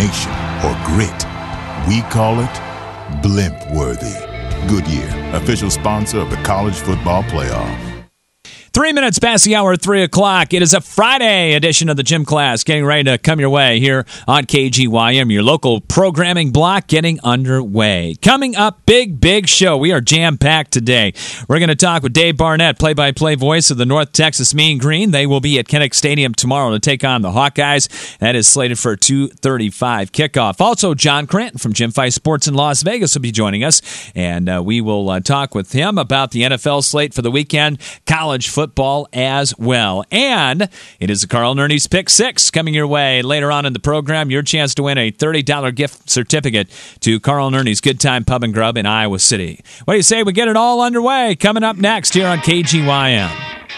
determination, or grit. We call it Blimp-worthy. Goodyear, official sponsor of the College Football Playoff. 3 minutes past the hour, 3 o'clock. It is a Friday edition of the Gym Class getting ready to come your way here on KGYM. Your local programming block getting underway. Coming up, big show. We are jam-packed today. We're going to talk with Dave Barnett, play-by-play voice of the North Texas Mean Green. They will be at Kinnick Stadium tomorrow to take on the Hawkeyes. That is slated for a 2:35 kickoff. Also, John Cranton from Jim Fife Sports in Las Vegas will be joining us, and we will talk with him about the NFL slate for the weekend, college football as well. And it is the Carl Nerney's Pick 6 coming your way later on in the program. Your chance to win a $30 gift certificate to Carl Nerney's Good Time Pub and Grub in Iowa City. What do you say we get it all underway? Coming up next here on KGYM.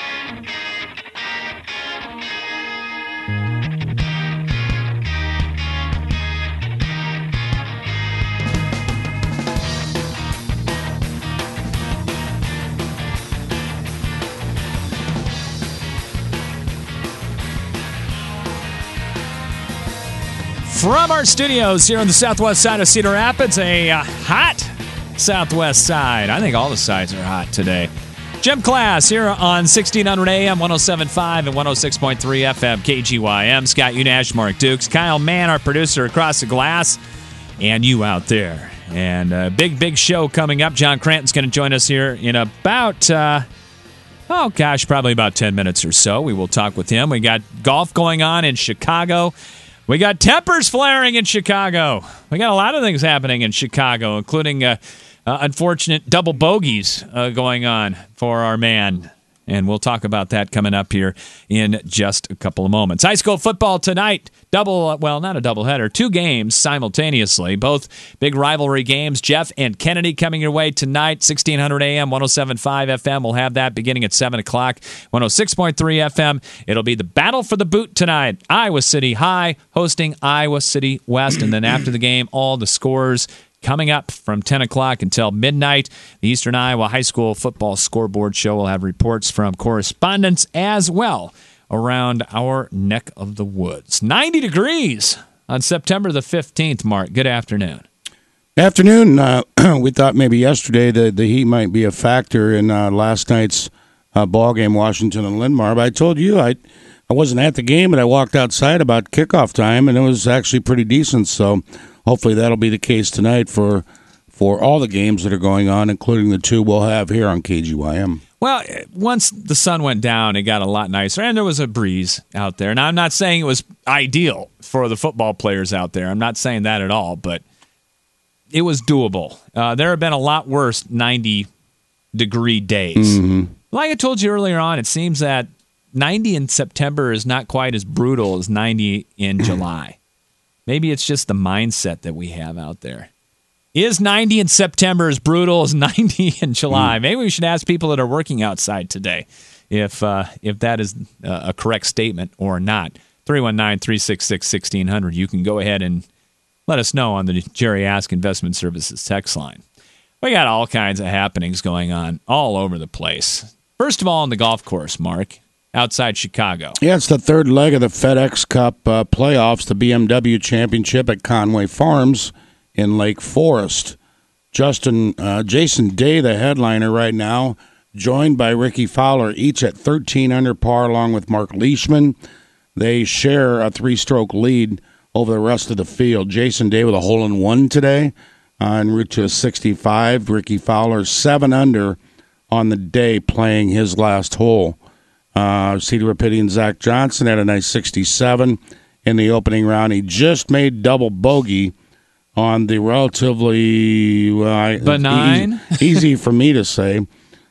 From our studios here on the southwest side of Cedar Rapids, a hot southwest side. I think all the sides are hot today. Gym Class here on 1600 AM, 107.5 and 106.3 FM, KGYM. Scott Unash, Mark Dukes, Kyle Mann, our producer across the glass, and you out there. And a big show coming up. John Cranton's going to join us here in about, probably about 10 minutes or so. We will talk with him. We got golf going on in Chicago. We got tempers flaring in Chicago. We got a lot of things happening in Chicago, including unfortunate double bogeys going on for our man. And we'll talk about that coming up here in just a couple of moments. High school football tonight. Not a doubleheader. 2 games simultaneously. Both big rivalry games. Jeff and Kennedy coming your way tonight. 1600 AM, 107.5 FM. We'll have that beginning at 7 o'clock. 106.3 FM. It'll be the battle for the boot tonight. Iowa City High hosting Iowa City West. And then after the game, all the scores coming up from 10 o'clock until midnight. The Eastern Iowa High School Football Scoreboard Show will have reports from correspondents as well around our neck of the woods. 90 degrees on September the 15th, Mark. Good afternoon. Afternoon. We thought maybe yesterday the heat might be a factor in last night's ball game, Washington and Linn-Mar. But I told you I wasn't at the game, but I walked outside about kickoff time, and it was actually pretty decent. So hopefully that'll be the case tonight for all the games that are going on, including the 2 we'll have here on KGYM. Well, once the sun went down, it got a lot nicer, and there was a breeze out there. Now, I'm not saying it was ideal for the football players out there. I'm not saying that at all, but it was doable. There have been a lot worse 90-degree days. Mm-hmm. Like I told you earlier on, it seems that 90 in September is not quite as brutal as 90 in July. Maybe it's just the mindset that we have out there. Is 90 in September as brutal as 90 in July? Maybe we should ask people that are working outside today if that is a correct statement or not. 319-366-1600. You can go ahead and let us know on the Jerry Ask Investment Services text line. We got all kinds of happenings going on all over the place. First of all, on the golf course, Mark, outside Chicago. Yeah, it's the third leg of the FedEx Cup playoffs, the BMW Championship at Conway Farms in Lake Forest. Jason Day, the headliner right now, joined by Ricky Fowler, each at 13 under par, along with Mark Leishman. They share a 3-stroke lead over the rest of the field. Jason Day with a hole-in-one today en route to a 65. Ricky Fowler 7 under on the day, playing his last hole. Cedar Rapidian Zach Johnson had a nice 67 in the opening round. He just made double bogey on the relatively benign, easy for me to say,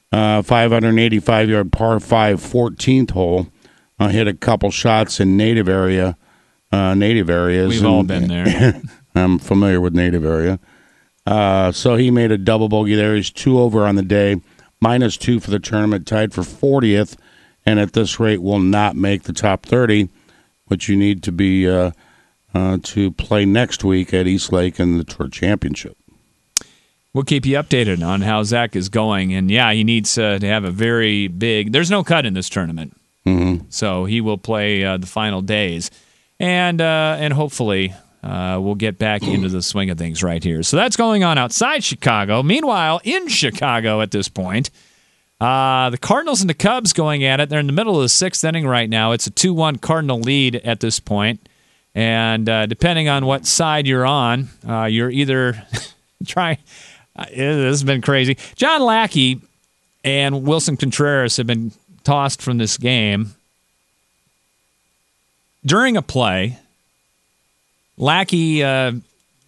585-yard par 5 14th hole. Hit a couple shots in native areas. We've all been there. I'm familiar with native area. So he made a double bogey there. He's 2 over on the day, -2 for the tournament, tied for 40th, and at this rate will not make the top 30, which you need to be to play next week at East Lake in the Tour Championship. We'll keep you updated on how Zach is going. And, yeah, he needs to have a very big – there's no cut in this tournament. Mm-hmm. So he will play the final days. And hopefully we'll get back into the swing of things right here. So that's going on outside Chicago. Meanwhile, in Chicago at this point, the Cardinals and the Cubs going at it. They're in the middle of the sixth inning right now. It's a 2-1 Cardinal lead at this point. And depending on what side you're on, you're either trying. This has been crazy. John Lackey and Wilson Contreras have been tossed from this game. During a play, Lackey and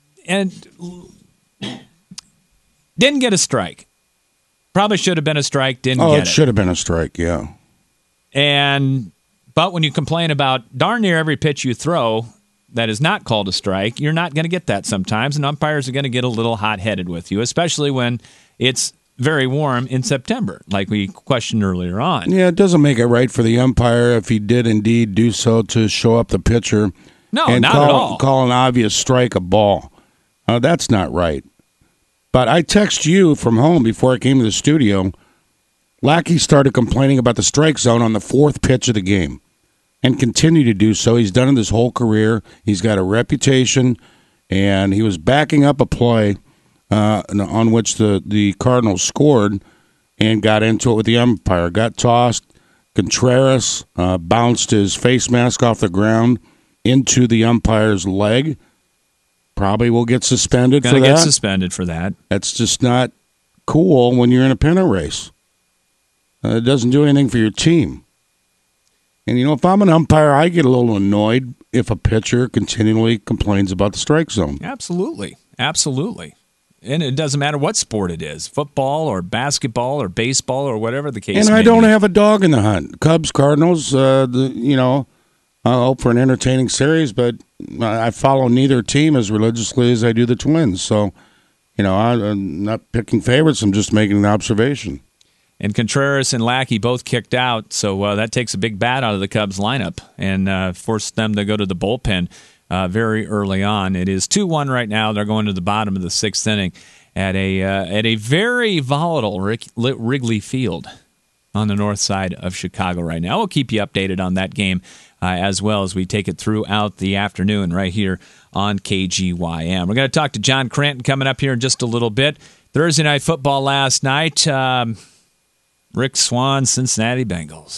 didn't get a strike. Probably should have been a strike, didn't get it. Oh, it should have been a strike, yeah. But when you complain about darn near every pitch you throw that is not called a strike, you're not going to get that sometimes, and umpires are going to get a little hot-headed with you, especially when it's very warm in September, like we questioned earlier on. Yeah, it doesn't make it right for the umpire if he did indeed do so to show up the pitcher and not at all. Call an obvious strike a ball. That's not right. But I text you from home before I came to the studio. Lackey started complaining about the strike zone on the fourth pitch of the game and continued to do so. He's done it his whole career. He's got a reputation, and he was backing up a play on which the Cardinals scored and got into it with the umpire. Got tossed. Contreras bounced his face mask off the ground into the umpire's leg. Probably will get suspended for that. Going to get suspended for that. That's just not cool when you're in a pennant race. It doesn't do anything for your team. And, if I'm an umpire, I get a little annoyed if a pitcher continually complains about the strike zone. Absolutely. Absolutely. And it doesn't matter what sport it is, football or basketball or baseball or whatever the case may be. And I don't have a dog in the hunt. Cubs, Cardinals, I hope for an entertaining series, but I follow neither team as religiously as I do the Twins. So, I'm not picking favorites. I'm just making an observation. And Contreras and Lackey both kicked out, so that takes a big bat out of the Cubs lineup and forced them to go to the bullpen very early on. It is 2-1 right now. They're going to the bottom of the sixth inning at a very volatile Wrigley Field on the north side of Chicago right now. We'll keep you updated on that game as well as we take it throughout the afternoon right here on KGYM. We're going to talk to John Cranton coming up here in just a little bit. Thursday Night Football last night. Rick Swan, Cincinnati Bengals.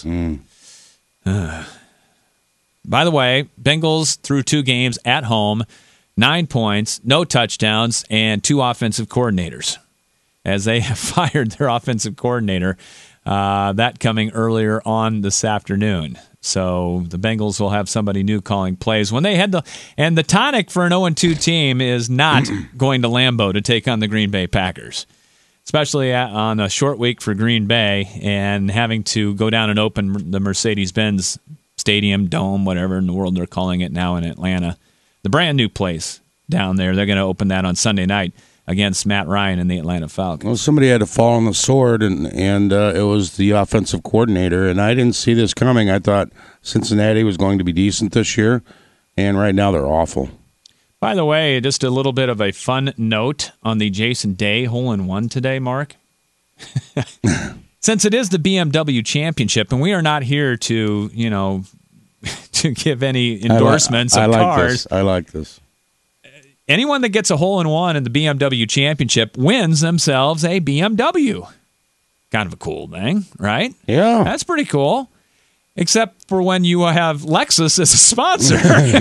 By the way, Bengals through 2 games at home, 9 points, no touchdowns, and 2 offensive coordinators, as they have fired their offensive coordinator. That coming earlier on this afternoon. So the Bengals will have somebody new calling plays. When they had the tonic for an 0-2 team is not going to Lambeau to take on the Green Bay Packers, especially on a short week for Green Bay and having to go down and open the Mercedes-Benz Stadium, Dome, whatever in the world they're calling it now in Atlanta. The brand new place down there. They're going to open that on Sunday night against Matt Ryan and the Atlanta Falcons. Well, somebody had to fall on the sword, and it was the offensive coordinator, and I didn't see this coming. I thought Cincinnati was going to be decent this year, and right now they're awful. By the way, just a little bit of a fun note on the Jason Day hole-in-one today, Mark. Since it is the BMW Championship, and we are not here to, to give any endorsements of cars. I like this. Anyone that gets a hole-in-one in the BMW Championship wins themselves a BMW. Kind of a cool thing, right? Yeah. That's pretty cool. Except for when you have Lexus as a sponsor.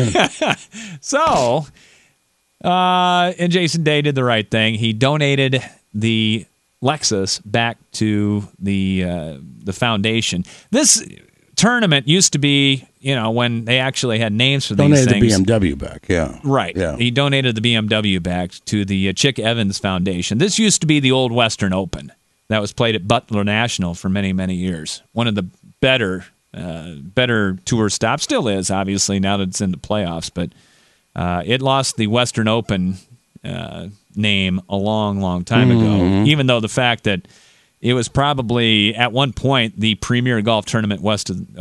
So, and Jason Day did the right thing. He donated the Lexus back to the foundation. This tournament used to be, when they actually had names for these things. Donated the BMW back, yeah. Right. Yeah. He donated the BMW back to the Chick Evans Foundation. This used to be the old Western Open that was played at Butler National for many, many years. One of the better tour stops. Still is, obviously, now that it's in the playoffs. But it lost the Western Open name a long, long time ago, even though the fact that it was probably at one point the premier golf tournament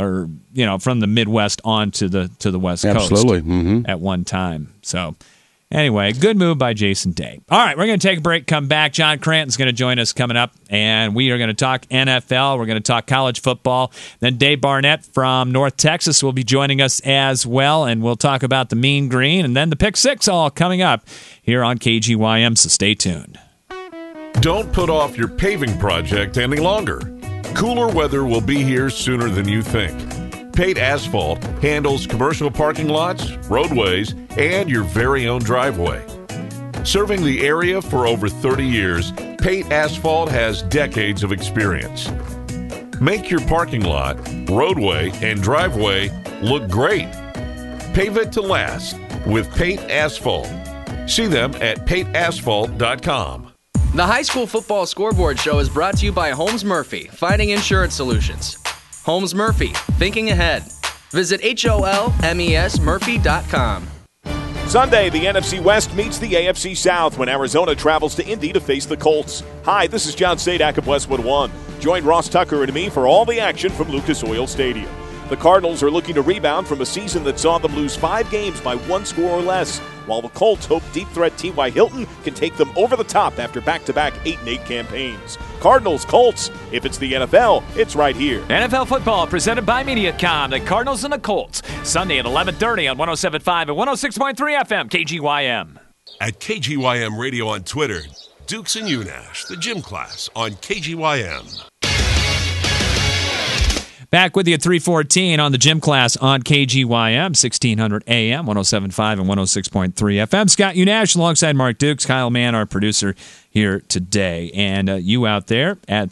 from the Midwest on to the West Coast. Absolutely. At one time. So Anyway, good move by Jason Day. All right, we're going to take a break, come back. John Cranton's going to join us coming up, and we are going to talk NFL. We're going to talk college football. Then Dave Barnett from North Texas will be joining us as well, and we'll talk about the Mean Green, and then the Pick Six all coming up here on KGYM, so stay tuned. Don't put off your paving project any longer. Cooler weather will be here sooner than you think. Pate Asphalt handles commercial parking lots, roadways, and your very own driveway. Serving the area for over 30 years, Pate Asphalt has decades of experience. Make your parking lot, roadway, and driveway look great. Pave it to last with Pate Asphalt. See them at pateasphalt.com. The High School Football Scoreboard Show is brought to you by Holmes Murphy, Finding Insurance Solutions. Holmes Murphy, thinking ahead. Visit HOLMESMurphy.com. Sunday, the NFC West meets the AFC South when Arizona travels to Indy to face the Colts. Hi, this is John Sadak of Westwood One. Join Ross Tucker and me for all the action from Lucas Oil Stadium. The Cardinals are looking to rebound from a season that saw them lose 5 games by 1 score or less, while the Colts hope deep threat T.Y. Hilton can take them over the top after back-to-back 8-8 campaigns. Cardinals, Colts, if it's the NFL, it's right here. NFL football presented by Mediacom, the Cardinals and the Colts. Sunday at 11:30 on 107.5 and 106.3 FM, KGYM. At KGYM Radio on Twitter, Dukes and Unash, the gym class on KGYM. Back with you at 3:14 on the gym class on KGYM, 1600 AM, 107.5 and 106.3 FM. Scott Unash alongside Mark Dukes, Kyle Mann, our producer here today. And you out there at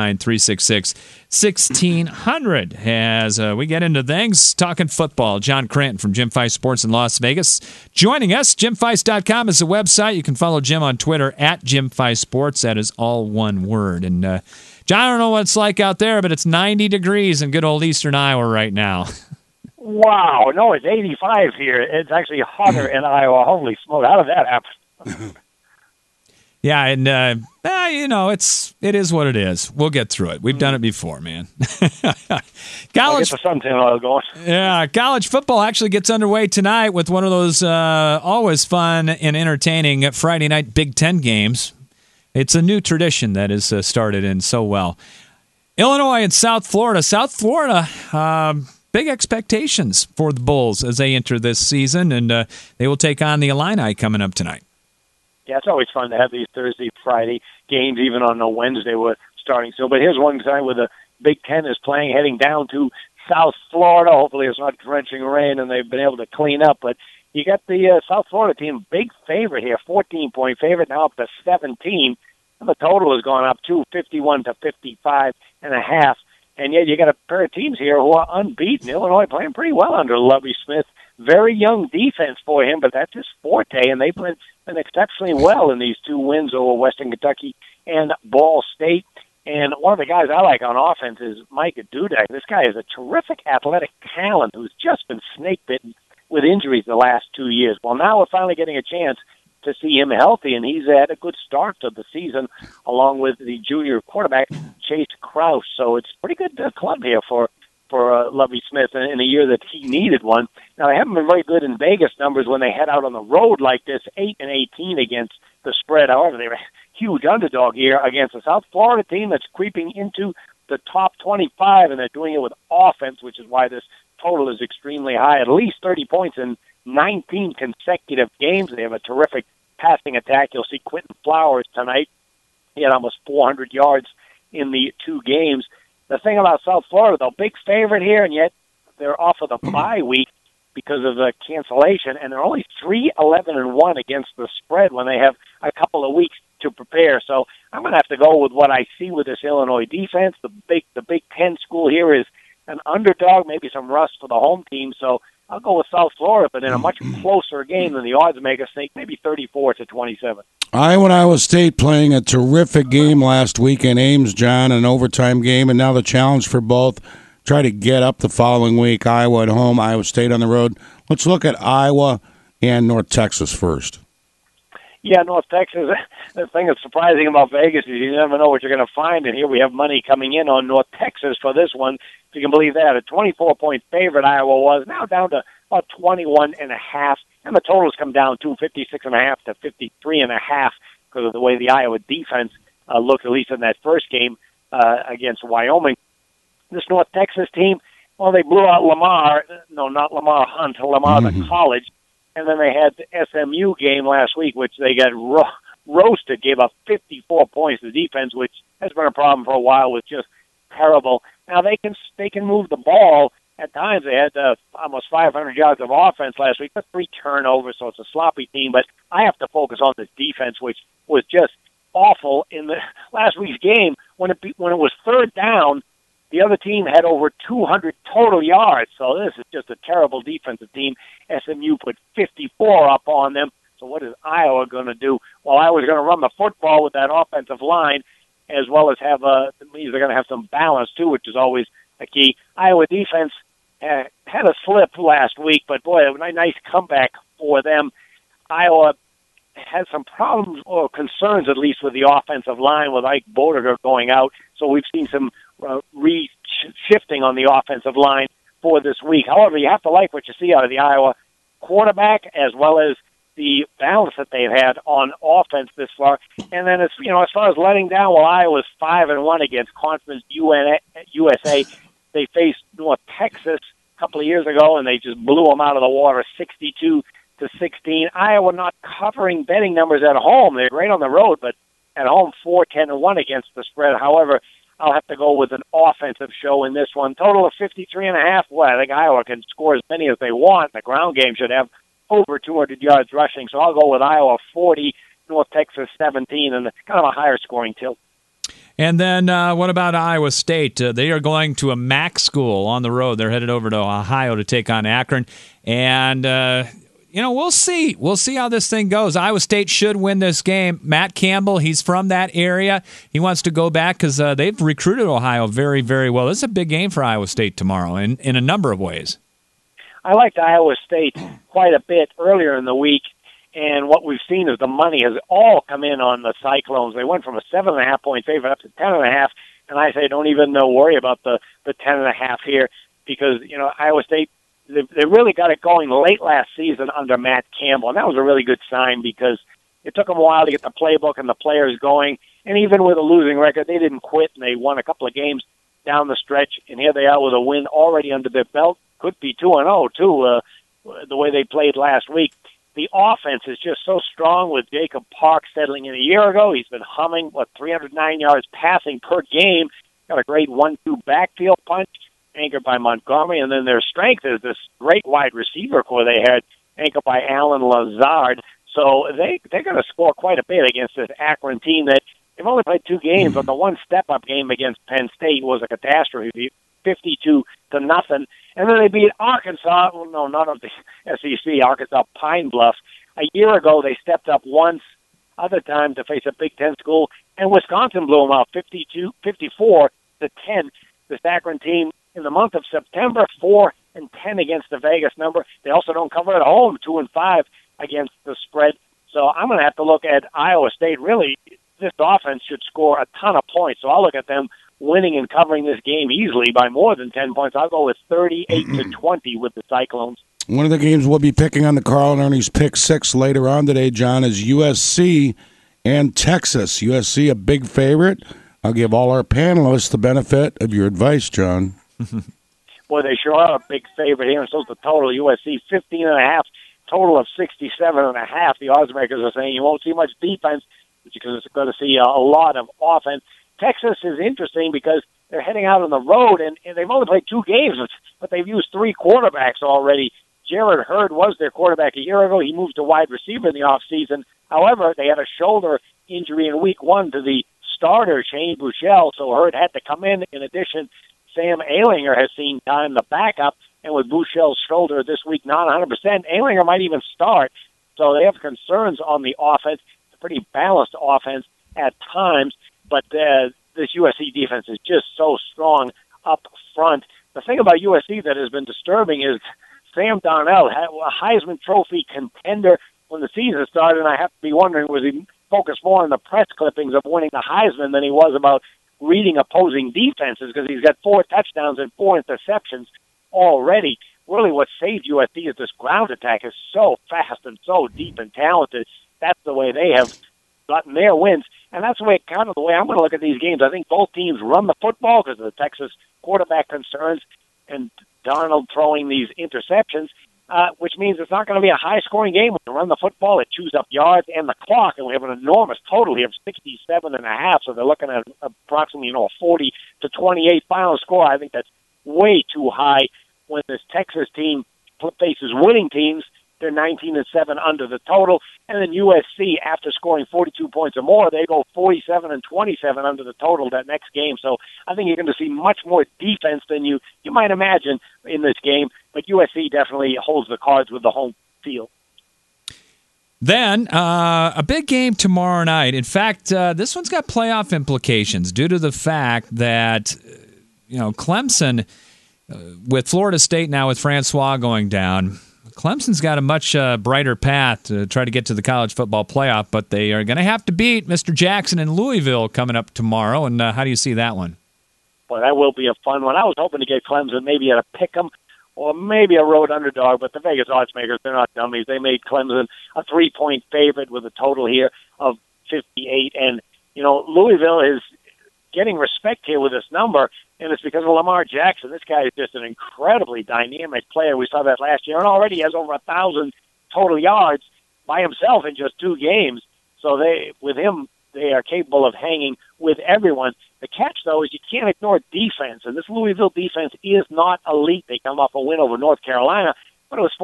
319-366-1600 as we get into things, talking football. John Cranton from Jim Feist Sports in Las Vegas joining us. JimFeist.com is the website. You can follow Jim on Twitter at Jim Feist Sports. That is all one word. And John, I don't know what it's like out there, but it's 90 degrees in good old eastern Iowa right now. Wow. No, it's 85 here. It's actually hotter in Iowa. Holy smoke. How did that happen? Yeah, and, it is what it is. We'll get through it. We've done it before, man. College, get the suntan oil going. Yeah, college football actually gets underway tonight with one of those always fun and entertaining Friday night Big Ten games. It's a new tradition that has started in so well. Illinois and South Florida. South Florida, big expectations for the Bulls as they enter this season, and they will take on the Illini coming up tonight. Yeah, it's always fun to have these Thursday, Friday games, even on a Wednesday we're starting. So, but here's one time where the Big Ten is playing, heading down to South Florida. Hopefully it's not drenching rain and they've been able to clean up, but you got the South Florida team, big favorite here, 14-point favorite, now up to 17. And the total has gone up to 51 to 55.5. And yet you got a pair of teams here who are unbeaten. Illinois playing pretty well under Lovie Smith. Very young defense for him, but that's his forte. And they've been exceptionally well in these 2 wins over Western Kentucky and Ball State. And one of the guys I like on offense is Micah Dudek. This guy is a terrific athletic talent who's just been snake-bitten with injuries the last 2 years. Well, now we're finally getting a chance to see him healthy, and he's had a good start to the season along with the junior quarterback Chase Krause. So it's a pretty good club here for Lovie Smith in a year that he needed one. Now, they haven't been very good in Vegas numbers when they head out on the road like this, 8-18 against the spread. However, they're a huge underdog here against a South Florida team that's creeping into the top 25, and they're doing it with offense, which is why this total is extremely high, at least 30 points in 19 consecutive games. They have a terrific passing attack. You'll see Quentin Flowers tonight. He had almost 400 yards in the 2 games. The thing about South Florida, though, big favorite here, and yet they're off of the bye week because of the cancellation, and they're only 3-11-1 against the spread when they have a couple of weeks to prepare. So I'm going to have to go with what I see with this Illinois defense. The Big Ten school here is an underdog, maybe some rust for the home team. So I'll go with South Florida, but in a much closer game than the odds make us think, maybe 34-27. Iowa State playing a terrific game last week in Ames, John, an overtime game, and now the challenge for both, try to get up the following week. Iowa at home, Iowa State on the road. Let's look at Iowa and North Texas first. Yeah, North Texas, the thing that's surprising about Vegas is you never know what you're going to find, and here we have money coming in on North Texas for this one, if you can believe that. A 24-point favorite Iowa was, now down to about 21.5, and the totals come down to 56.5 to 53.5 because of the way the Iowa defense looked, at least in that first game against Wyoming. This North Texas team, well, they blew out Lamar. No, not Lamar Hunt, Lamar the college. And then they had the SMU game last week, which they got roasted, gave up 54 points to defense, which has been a problem for a while, was just terrible. Now they can move the ball. At times they had almost 500 yards of offense last week, but 3 turnovers, so it's a sloppy team. But I have to focus on this defense, which was just awful in the last week's game. When it was third down, the other team had over 200 total yards. So this is just a terrible defensive team. SMU put 54 up on them. So what is Iowa going to do? Well, Iowa's going to run the football with that offensive line, as well as have they're going to have some balance too, which is always a key. Iowa defense had a slip last week, but boy, a nice comeback for them. Iowa had some problems or concerns, at least, with the offensive line with Ike Bodeger going out. So we've seen some shifting on the offensive line for this week. However, you have to like what you see out of the Iowa quarterback, as well as the balance that they've had on offense this far. And then, as far as letting down, well, Iowa's 5-1 against Conference USA. They faced North Texas a couple of years ago, and they just blew them out of the water, 62-16. Iowa not covering betting numbers at home. They're great on the road, but at home, 4-10-1 against the spread. However, I'll have to go with an offensive show in this one. Total of 53.5. Well, I think Iowa can score as many as they want. The ground game should have over 200 yards rushing. So I'll go with Iowa 40, North Texas 17, and kind of a higher scoring tilt. And then what about Iowa State? They are going to a MAC school on the road. They're headed over to Ohio to take on Akron. And, we'll see. We'll see how this thing goes. Iowa State should win this game. Matt Campbell, he's from that area. He wants to go back because they've recruited Ohio very, very well. This is a big game for Iowa State tomorrow in a number of ways. I liked Iowa State quite a bit earlier in the week. And what we've seen is the money has all come in on the Cyclones. They went from a 7.5-point favorite up to 10.5, and I say don't even worry about the 10.5 here because Iowa State they really got it going late last season under Matt Campbell, and that was a really good sign because it took them a while to get the playbook and the players going. And even with a losing record, they didn't quit, and they won a couple of games down the stretch. And here they are with a win already under their belt. Could be 2-0 too, the way they played last week. The offense is just so strong with Jacob Park settling in a year ago. He's been humming, 309 yards passing per game. Got a great 1-2 backfield punch, anchored by Montgomery. And then their strength is this great wide receiver core they had, anchored by Alan Lazard. So they're going to score quite a bit against this Akron team that they've only played 2 games, but the one step-up game against Penn State was a catastrophe, 52-0. And then they beat Arkansas. Well, no, not of the SEC, Arkansas Pine Bluff. A year ago, they stepped up once, other time to face a Big Ten school, and Wisconsin blew them out 54-10. This Akron team in the month of September, 4-10 against the Vegas number. They also don't cover at home, 2-5 against the spread. So I'm going to have to look at Iowa State. Really, this offense should score a ton of points. So I'll look at them winning and covering this game easily by more than 10 points. I'll go with 38-20 with the Cyclones. One of the games we'll be picking on the Carl and Ernie's Pick 6 later on today, John, is USC and Texas. USC a big favorite. I'll give all our panelists the benefit of your advice, John. Well, they sure are a big favorite here. And so's the total. USC 15.5, total of 67.5. The odds makers are saying you won't see much defense because it's going to see a lot of offense. Texas is interesting because they're heading out on the road, and they've only played 2 games, but they've used 3 quarterbacks already. Jared Hurd was their quarterback a year ago. He moved to wide receiver in the offseason. However, they had a shoulder injury in week 1 to the starter, Shane Buechele, so Hurd had to come in. In addition, Sam Ehlinger has seen time, the backup, and with Buechele's shoulder this week not 100%, Ehlinger might even start. So they have concerns on the offense. It's a pretty balanced offense at times. But this USC defense is just so strong up front. The thing about USC that has been disturbing is Sam Darnold, a Heisman Trophy contender when the season started, and I have to be wondering, was he focused more on the press clippings of winning the Heisman than he was about reading opposing defenses, because he's got 4 touchdowns and 4 interceptions already. really what saved USC is this ground attack is so fast and so deep and talented. That's the way they have gotten their wins, and that's the way kind of the way I'm going to look at these games. I think both teams run the football because of the Texas quarterback concerns and Darnold throwing these interceptions, which means it's not going to be a high-scoring game. When you run the football, it chews up yards and the clock, and we have an enormous total here of 67.5, so they're looking at approximately, a 40-28 final score. I think that's way too high when this Texas team faces winning teams. They're 19-7 under the total, and then USC, after scoring 42 points or more, they go 47-27 under the total that next game. So I think you're going to see much more defense than you might imagine in this game, but USC definitely holds the cards with the home field. Then, a big game tomorrow night. In fact, this one's got playoff implications due to the fact that, Clemson, with Florida State now with Francois going down, Clemson's got a much brighter path to try to get to the college football playoff, but they are going to have to beat Mr. Jackson in Louisville coming up tomorrow. And how do you see that one? Well, that will be a fun one. I was hoping to get Clemson maybe at a pick'em or maybe a road underdog, but the Vegas odds makers, they're not dummies. They made Clemson a 3-point favorite with a total here of 58. And, Louisville is getting respect here with this number, and it's because of Lamar Jackson. This guy is just an incredibly dynamic player. We saw that last year, and already he has over 1,000 total yards by himself in just 2 games. So with him, they are capable of hanging with everyone. The catch, though, is you can't ignore defense, and this Louisville defense is not elite. They come off a win over North Carolina, but it was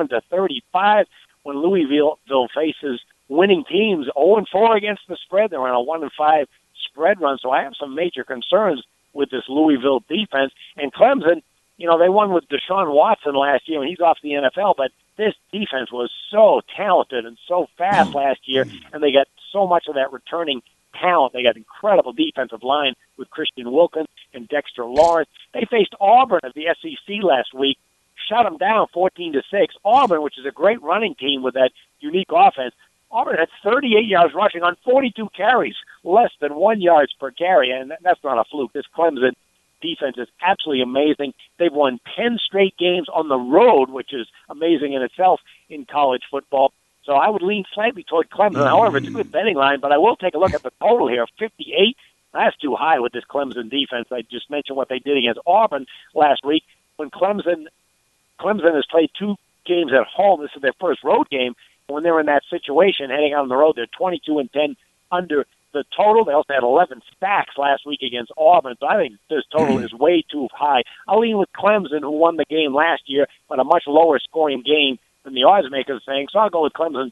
47-35 when Louisville faces winning teams. 0-4 against the spread. They're on a 1-5 spread run, so I have some major concerns with this Louisville defense. And Clemson, they won with Deshaun Watson last year, and he's off the NFL, but this defense was so talented and so fast last year, and they got so much of that returning talent. They got incredible defensive line with Christian Wilkins and Dexter Lawrence. They faced Auburn at the SEC last week, shut them down 14-6. Auburn, which is a great running team with that unique offense, Auburn had 38 yards rushing on 42 carries, less than 1 yard per carry, and that's not a fluke. This Clemson defense is absolutely amazing. They've won 10 straight games on the road, which is amazing in itself in college football. So I would lean slightly toward Clemson. However, it's a good betting line, but I will take a look at the total here, 58. That's too high with this Clemson defense. I just mentioned what they did against Auburn last week. When Clemson has played 2 games at home, this is their first road game. When they're in that situation, heading out on the road, they're 22-10 under the total. They also had 11 sacks last week against Auburn, so I think this total is way too high. I'll lean with Clemson, who won the game last year, but a much lower scoring game than the odds makers are saying. So I'll go with Clemson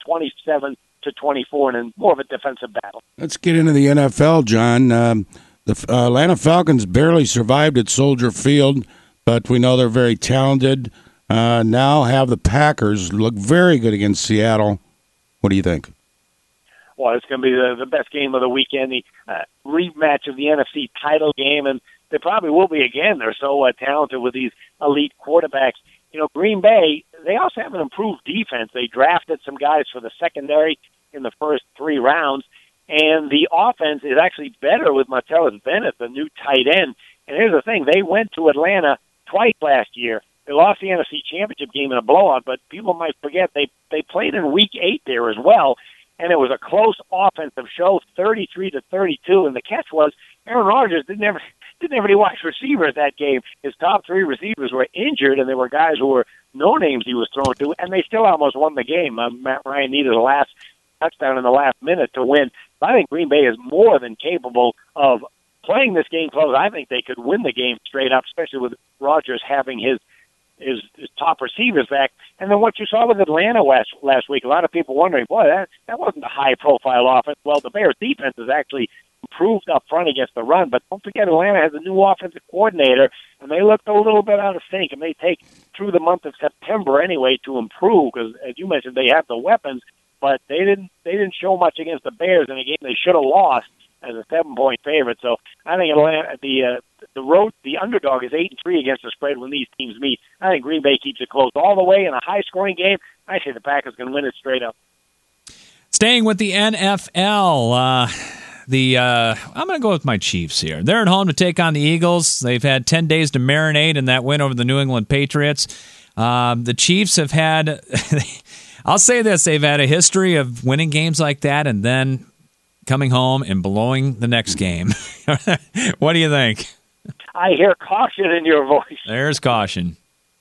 27-24 and more of a defensive battle. Let's get into the NFL, John. The Atlanta Falcons barely survived at Soldier Field, but we know they're very talented. Now have the Packers look very good against Seattle. What do you think? Well, it's going to be the best game of the weekend, the rematch of the NFC title game, and they probably will be again. They're so talented with these elite quarterbacks. Green Bay, they also have an improved defense. They drafted some guys for the secondary in the first 3 rounds, and the offense is actually better with Martellus Bennett, the new tight end. And here's the thing. They went to Atlanta twice last year. They lost the NFC Championship game in a blowout, but people might forget they played in Week 8 there as well, and it was a close offensive show, 33-32. And the catch was Aaron Rodgers didn't have any wide receivers that game. His top 3 receivers were injured, and there were guys who were no-names he was throwing to, and they still almost won the game. Matt Ryan needed a last touchdown in the last minute to win. But I think Green Bay is more than capable of playing this game close. I think they could win the game straight up, especially with Rodgers having his top receivers back. And then what you saw with Atlanta last week, a lot of people wondering, boy, that wasn't a high-profile offense. Well, the Bears' defense has actually improved up front against the run, but don't forget Atlanta has a new offensive coordinator, and they looked a little bit out of sync. It may take through the month of September anyway to improve, because, as you mentioned, they have the weapons, but they didn't show much against the Bears in a game they should have lost as a 7-point favorite. So I think Atlanta, the underdog is 8-3 against the spread when these teams meet. I think Green Bay keeps it close all the way in a high-scoring game. I say the Packers can win it straight up. Staying with the NFL, I'm going to go with my Chiefs here. They're at home to take on the Eagles. They've had 10 days to marinate in that win over the New England Patriots. The Chiefs have had, I'll say this, they've had a history of winning games like that and then coming home and blowing the next game. What do you think? I hear caution in your voice. There's caution.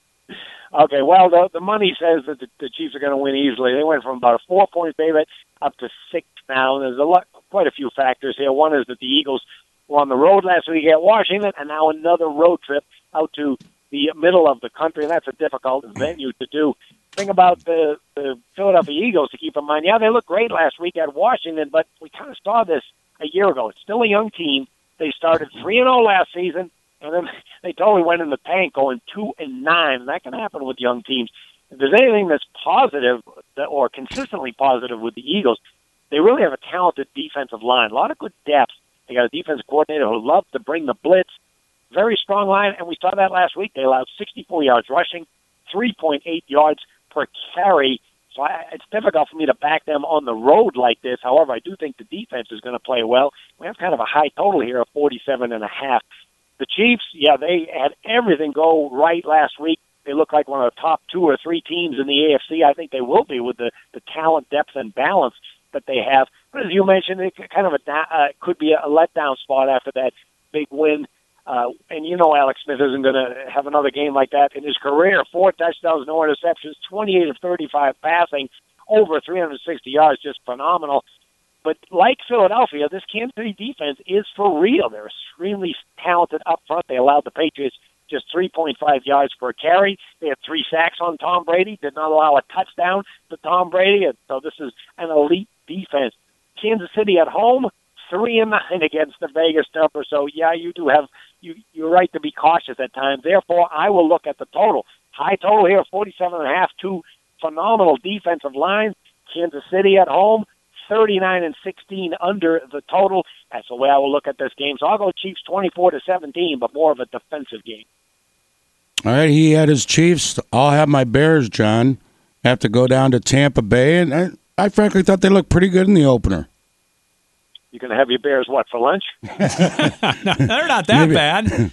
Okay, well, the money says that the Chiefs are going to win easily. They went from about a 4-point favorite up to 6 now. There's quite a few factors here. One is that the Eagles were on the road last week at Washington, and now another road trip out to the middle of the country, and that's a difficult venue to do. Thing about the Philadelphia Eagles to keep in mind, yeah, they looked great last week at Washington, but we kind of saw this a year ago. It's still a young team. They started 3-0 last season, and then they totally went in the tank going 2-9, and that can happen with young teams. If there's anything that's positive or consistently positive with the Eagles, they really have a talented defensive line, a lot of good depth. They got a defensive coordinator who loves to bring the blitz, very strong line, and we saw that last week. They allowed 64 yards rushing, 3.8 yards per carry. So it's difficult for me to back them on the road like this. However, I do think the defense is going to play well. We have kind of a high total here of 47.5. The Chiefs, yeah, they had everything go right last week. They look like one of the top 2 or 3 teams in the AFC. I think they will be with the talent, depth, and balance that they have. But as you mentioned, it kind of could be a letdown spot after that big win. And you know Alex Smith isn't going to have another game like that in his career. 4 touchdowns, no interceptions, 28 of 35 passing, over 360 yards, just phenomenal. But like Philadelphia, this Kansas City defense is for real. They're extremely talented up front. They allowed the Patriots just 3.5 yards per carry. They had 3 sacks on Tom Brady, did not allow a touchdown to Tom Brady. And so this is an elite defense. Kansas City at home, 3-9 against the Vegas number. So, yeah, you do have you're right to be cautious at times. Therefore, I will look at the total. High total here, 47.5, 2 phenomenal defensive lines. Kansas City at home, 39-16 under the total. That's the way I will look at this game. So I'll go Chiefs 24-17, but more of a defensive game. All right, he had his Chiefs. I'll have my Bears, John. Have to go down to Tampa Bay, and I frankly thought they looked pretty good in the opener. You're going to have your Bears, what, for lunch? No, they're not that bad.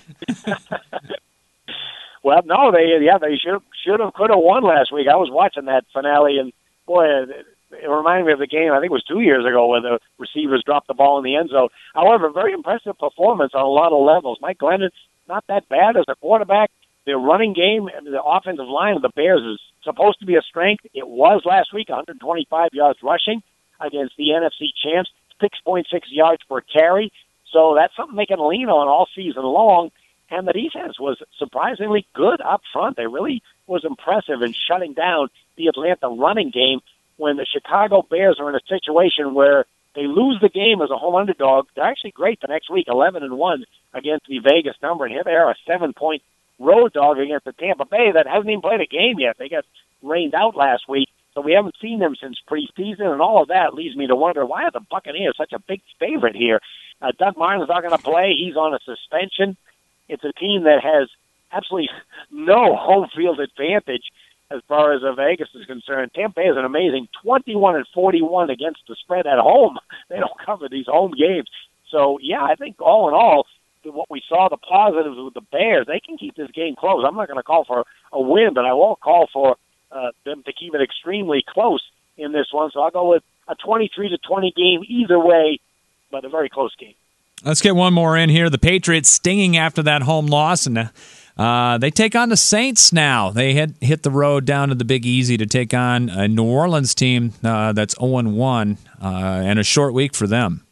Well, no, they should have, could have won last week. I was watching that finale, and boy, it reminded me of the game, I think it was 2 years ago, where the receivers dropped the ball in the end zone. However, very impressive performance on a lot of levels. Mike Glennon, not that bad as a quarterback. Their running game and the offensive line of the Bears is supposed to be a strength. It was last week, 125 yards rushing against the NFC champs, 6.6 yards per carry. So that's something they can lean on all season long. And the defense was surprisingly good up front. They really was impressive in shutting down the Atlanta running game when the Chicago Bears are in a situation where they lose the game as a home underdog. They're actually great the next week, 11-1 against the Vegas number. And here they are, a 7-point road dog against the Tampa Bay that hasn't even played a game yet. They got rained out last week. So we haven't seen them since preseason, and all of that leads me to wonder, why are the Buccaneers such a big favorite here? Doug Martin's not going to play. He's on a suspension. It's a team that has absolutely no home field advantage as far as Vegas is concerned. Tampa Bay is an amazing 21-41 against the spread at home. They don't cover these home games. So, yeah, I think all in all, what we saw, the positives with the Bears, they can keep this game close. I'm not going to call for a win, but I won't call for them to keep it extremely close in this one. So I'll go with a 23-20 game either way, but a very close game. Let's get one more in here. The Patriots stinging after that home loss, and they take on the Saints now. They had hit the road down to the Big Easy to take on a New Orleans team that's 0-1, and a short week for them.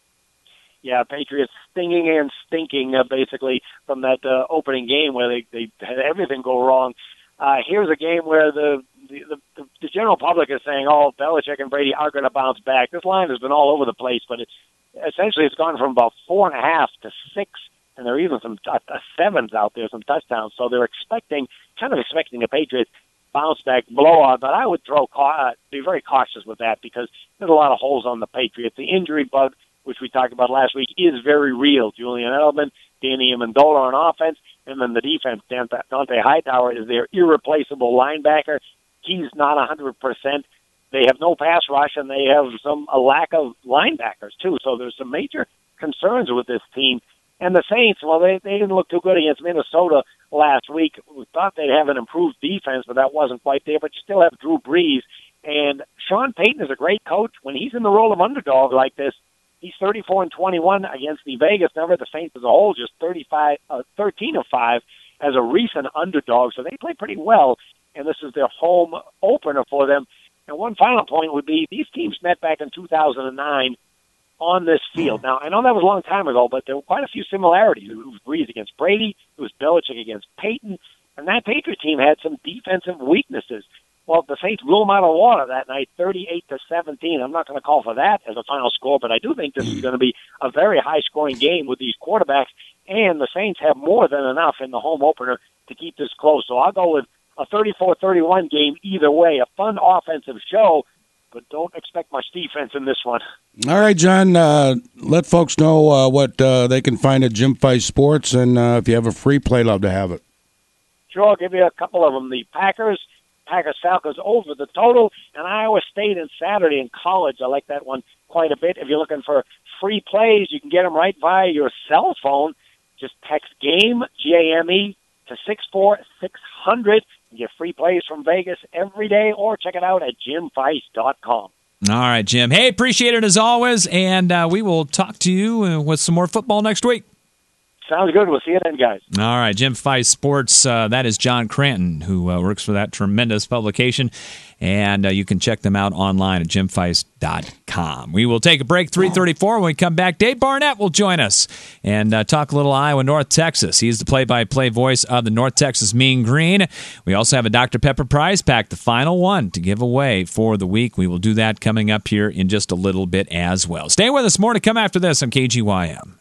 Yeah, Patriots stinging and stinking, basically, from that opening game where they had everything go wrong. Here's a game where the general public is saying, oh, Belichick and Brady are going to bounce back. This line has been all over the place, but it's gone from about 4.5 to 6, and there are even some sevens out there, some touchdowns. So they're expecting the Patriots bounce back blowout, but I would be very cautious with that because there's a lot of holes on the Patriots. The injury bug, which we talked about last week, is very real. Julian Edelman, Danny Amendola on offense, and then the defense, Dante Hightower is their irreplaceable linebacker. He's not 100%. They have no pass rush, and they have a lack of linebackers, too. So there's some major concerns with this team. And the Saints, well, they didn't look too good against Minnesota last week. We thought they'd have an improved defense, but that wasn't quite there. But you still have Drew Brees. And Sean Payton is a great coach. When he's in the role of underdog like this, he's 34-21 against the Vegas number. The Saints as a whole just 13-5 as a recent underdog. So they play pretty well, and this is their home opener for them. And one final point would be these teams met back in 2009 on this field. Now, I know that was a long time ago, but there were quite a few similarities. It was Brees against Brady. It was Belichick against Peyton. And that Patriot team had some defensive weaknesses. Well, the Saints blew them out of the water that night, 38-17. I'm not going to call for that as a final score, but I do think this is going to be a very high-scoring game with these quarterbacks, and the Saints have more than enough in the home opener to keep this close. So I'll go with a 34-31 game either way, a fun offensive show, but don't expect much defense in this one. All right, John, let folks know what they can find at Jim Fice Sports, and if you have a free play, love to have it. Sure, I'll give you a couple of them. The Packers-Falcons over the total, and Iowa State and Saturday in college. I like that one quite a bit. If you're looking for free plays, you can get them right via your cell phone. Just text GAME, G-A-M-E, to 64600. You get free plays from Vegas every day, or check it out at jimfice.com. All right, Jim. Hey, appreciate it as always, and we will talk to you with some more football next week. Sounds good. We'll see you then, guys. All right, Jim Fice Sports. That is John Cranton, who works for that tremendous publication, and you can check them out online at jimfice.com. We will take a break, 3:34. When we come back, Dave Barnett will join us and talk a little Iowa North Texas. He's the play-by-play voice of the North Texas Mean Green. We also have a Dr. Pepper prize pack, the final one to give away for the week. We will do that coming up here in just a little bit as well. Stay with us. More to come after this on KGYM.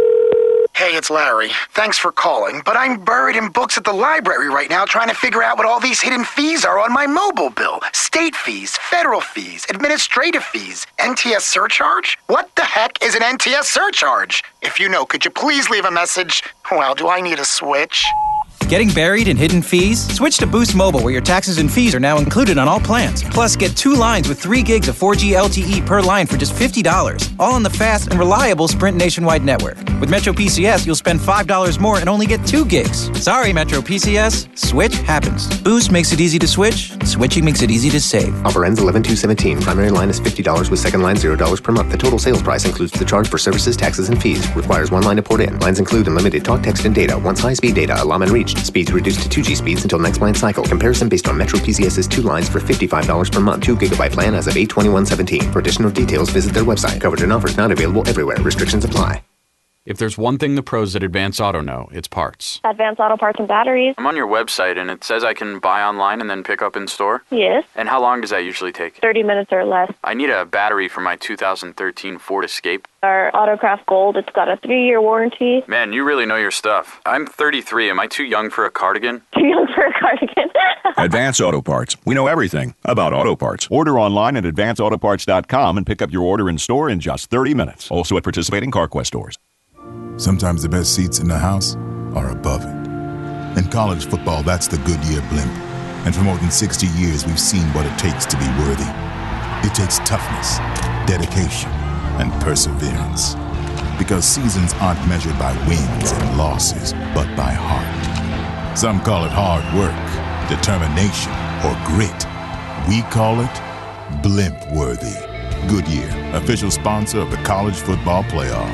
Hey, it's Larry. Thanks for calling, but I'm buried in books at the library right now trying to figure out what all these hidden fees are on my mobile bill. State fees, federal fees, administrative fees, NTS surcharge? What the heck is an NTS surcharge? If you know, could you please leave a message? Well, do I need a switch? Getting buried in hidden fees? Switch to Boost Mobile, where your taxes and fees are now included on all plans. Plus, get 2 lines with 3 gigs of 4G LTE per line for just $50. All on the fast and reliable Sprint nationwide network. With Metro PCS, you'll spend $5 more and only get 2 gigs. Sorry, Metro PCS. Switch happens. Boost makes it easy to switch. Switching makes it easy to save. Offer ends 11/2/17. Primary line is $50 with second line $0 per month. The total sales price includes the charge for services, taxes, and fees. Requires 1 line to port in. Lines include unlimited talk, text, and data. Once high-speed data, allotment reached. Speeds reduced to 2G speeds until next plan cycle. Comparison based on Metro PCS's 2 lines for $55 per month. 2 gigabyte plan as of 8/21/17. For additional details, visit their website. Covered and offers not available everywhere. Restrictions apply. If there's one thing the pros at Advance Auto know, it's parts. Advance Auto Parts and Batteries. I'm on your website, and it says I can buy online and then pick up in store? Yes. And how long does that usually take? 30 minutes or less. I need a battery for my 2013 Ford Escape. Our Autocraft Gold, it's got a 3-year warranty. Man, you really know your stuff. I'm 33. Am I too young for a cardigan? Too young for a cardigan. Advance Auto Parts. We know everything about auto parts. Order online at advanceautoparts.com and pick up your order in store in just 30 minutes. Also at participating CarQuest stores. Sometimes the best seats in the house are above it. In college football, that's the Goodyear blimp. And for more than 60 years, we've seen what it takes to be worthy. It takes toughness, dedication, and perseverance. Because seasons aren't measured by wins and losses, but by heart. Some call it hard work, determination, or grit. We call it blimp-worthy. Goodyear, official sponsor of the College Football Playoff.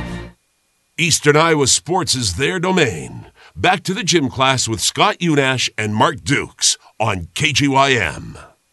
Eastern Iowa Sports is their domain. Back to the gym class with Scott Unash and Mark Dukes on KGYM.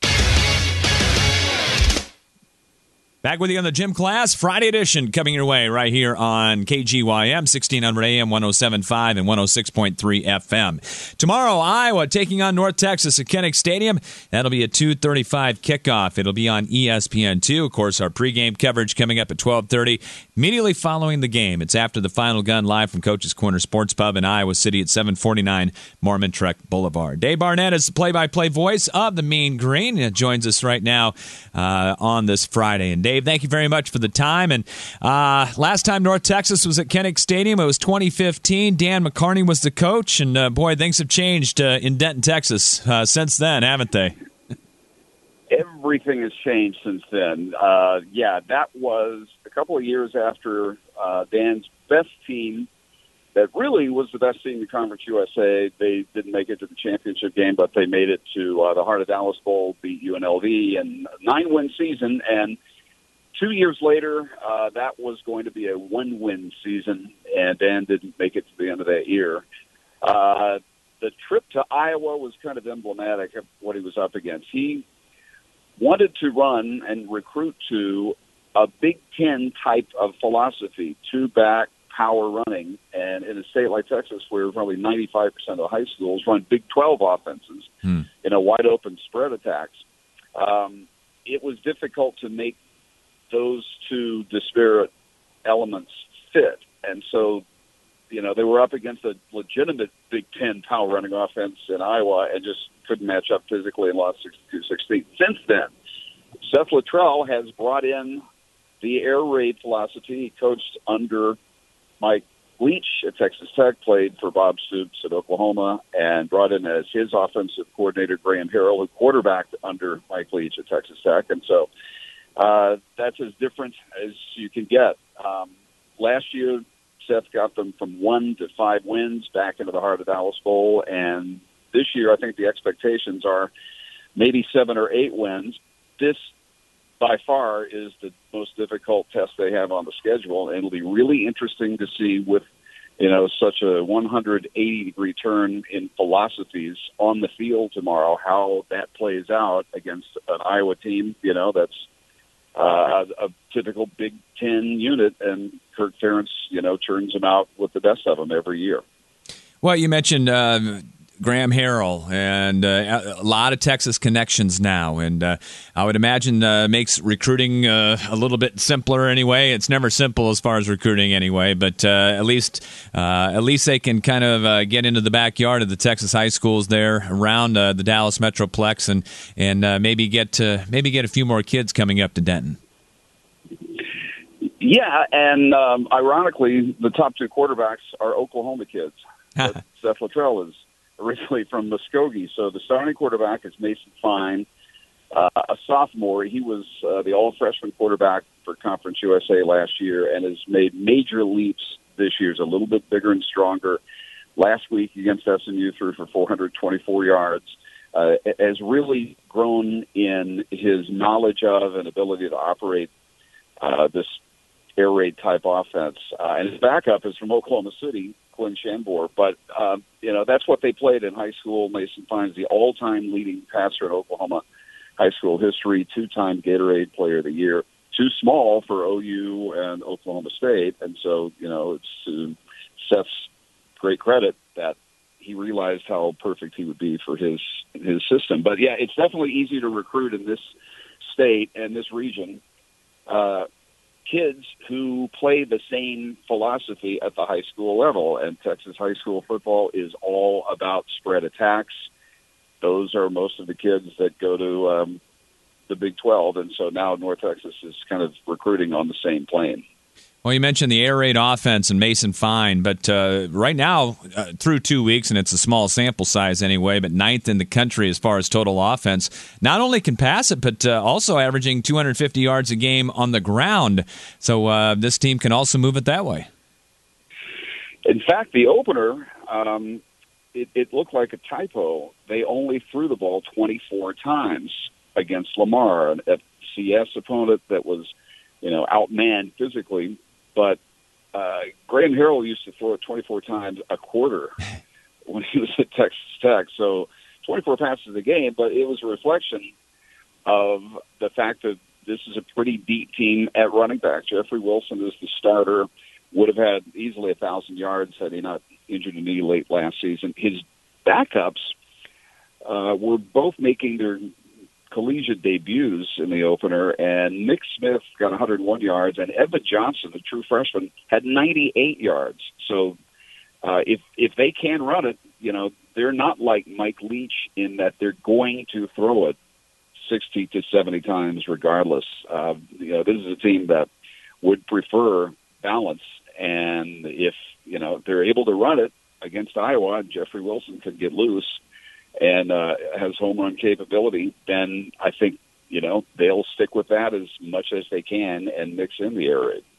Back with you on the Gym Class, Friday edition coming your way right here on KGYM, 1600 AM, 107.5 and 106.3 FM. Tomorrow, Iowa taking on North Texas at Kinnick Stadium. That'll be a 2:35 kickoff. It'll be on ESPN2. Of course, our pregame coverage coming up at 12:30. Immediately following the game, it's After the Final Gun live from Coach's Corner Sports Pub in Iowa City at 749 Mormon Trek Boulevard. Dave Barnett is the play-by-play voice of the Mean Green. He joins us right now on this Friday. And Dave, thank you very much for the time. And last time North Texas was at Kinnick Stadium, it was 2015. Dan McCarney was the coach. And, boy, things have changed in Denton, Texas since then, haven't they? Everything has changed since then. That was a couple of years after Dan's best team that really was the best team in Conference USA. They didn't make it to the championship game, but they made it to the Heart of Dallas Bowl, beat UNLV, and 9-win season. And 2 years later, that was going to be a 1-win season, and Dan didn't make it to the end of that year. The trip to Iowa was kind of emblematic of what he was up against. He wanted to run and recruit to a Big Ten type of philosophy, two-back power running, and in a state like Texas where probably 95% of the high schools run Big 12 offenses in a wide-open spread attacks, it was difficult to make those two disparate elements fit. And so, they were up against a legitimate Big Ten power running offense in Iowa and just couldn't match up physically and lost 62-16. Since then, Seth Luttrell has brought in the air raid philosophy. He coached under Mike Leach at Texas Tech, played for Bob Stoops at Oklahoma, and brought in as his offensive coordinator Graham Harrell, who quarterbacked under Mike Leach at Texas Tech. And so that's as different as you can get. Last year, Seth got them from 1 to 5 wins back into the Heart of Dallas Bowl, and this year I think the expectations are maybe 7 or 8 wins. This, by far, is the most difficult test they have on the schedule, and it'll be really interesting to see with, such a 180-degree turn in philosophies on the field tomorrow, how that plays out against an Iowa team, that's a typical Big Ten unit, and Kirk Ferentz, churns them out with the best of them every year. Well, you mentioned Graham Harrell, and a lot of Texas connections now, and I would imagine makes recruiting a little bit simpler anyway. It's never simple as far as recruiting anyway, but at least they can kind of get into the backyard of the Texas high schools there around the Dallas Metroplex, and maybe get a few more kids coming up to Denton. Yeah, and ironically, the top 2 quarterbacks are Oklahoma kids. Seth Luttrell is originally from Muskogee. So the starting quarterback is Mason Fine, a sophomore. He was the all-freshman quarterback for Conference USA last year and has made major leaps this year. He's a little bit bigger and stronger. Last week against SMU threw for 424 yards. Has really grown in his knowledge of and ability to operate this air raid type offense. And his backup is from Oklahoma City, Glenn Shanbor. But, that's what they played in high school. Mason Fine's the all-time leading passer in Oklahoma high school history, 2-time Gatorade Player of the Year. Too small for OU and Oklahoma State. And so, it's to Seth's great credit that he realized how perfect he would be for his system. But, yeah, it's definitely easy to recruit in this state and this region. Kids who play the same philosophy at the high school level, and Texas high school football is all about spread attacks. Those are most of the kids that go to the Big 12, and so now North Texas is kind of recruiting on the same plane. Well, you mentioned the air raid offense and Mason Fine, but right now, through 2 weeks, and it's a small sample size anyway, but 9th in the country as far as total offense, not only can pass it, but also averaging 250 yards a game on the ground. So this team can also move it that way. In fact, the opener, it looked like a typo. They only threw the ball 24 times against Lamar, an FCS opponent that was, outmanned physically. But Graham Harrell used to throw it 24 times a quarter when he was at Texas Tech. So 24 passes a game, but it was a reflection of the fact that this is a pretty deep team at running back. Jeffrey Wilson is the starter, would have had easily 1,000 yards had he not injured a knee late last season. His backups were both making their collegiate debuts in the opener, and Nick Smith got 101 yards, and Evan Johnson, the true freshman, had 98 yards. So if they can run it, they're not like Mike Leach in that they're going to throw it 60 to 70 times regardless. This is a team that would prefer balance, and if they're able to run it against Iowa, and Jeffrey Wilson could get loose and has home run capability, then I think they'll stick with that as much as they can and mix in the air raid.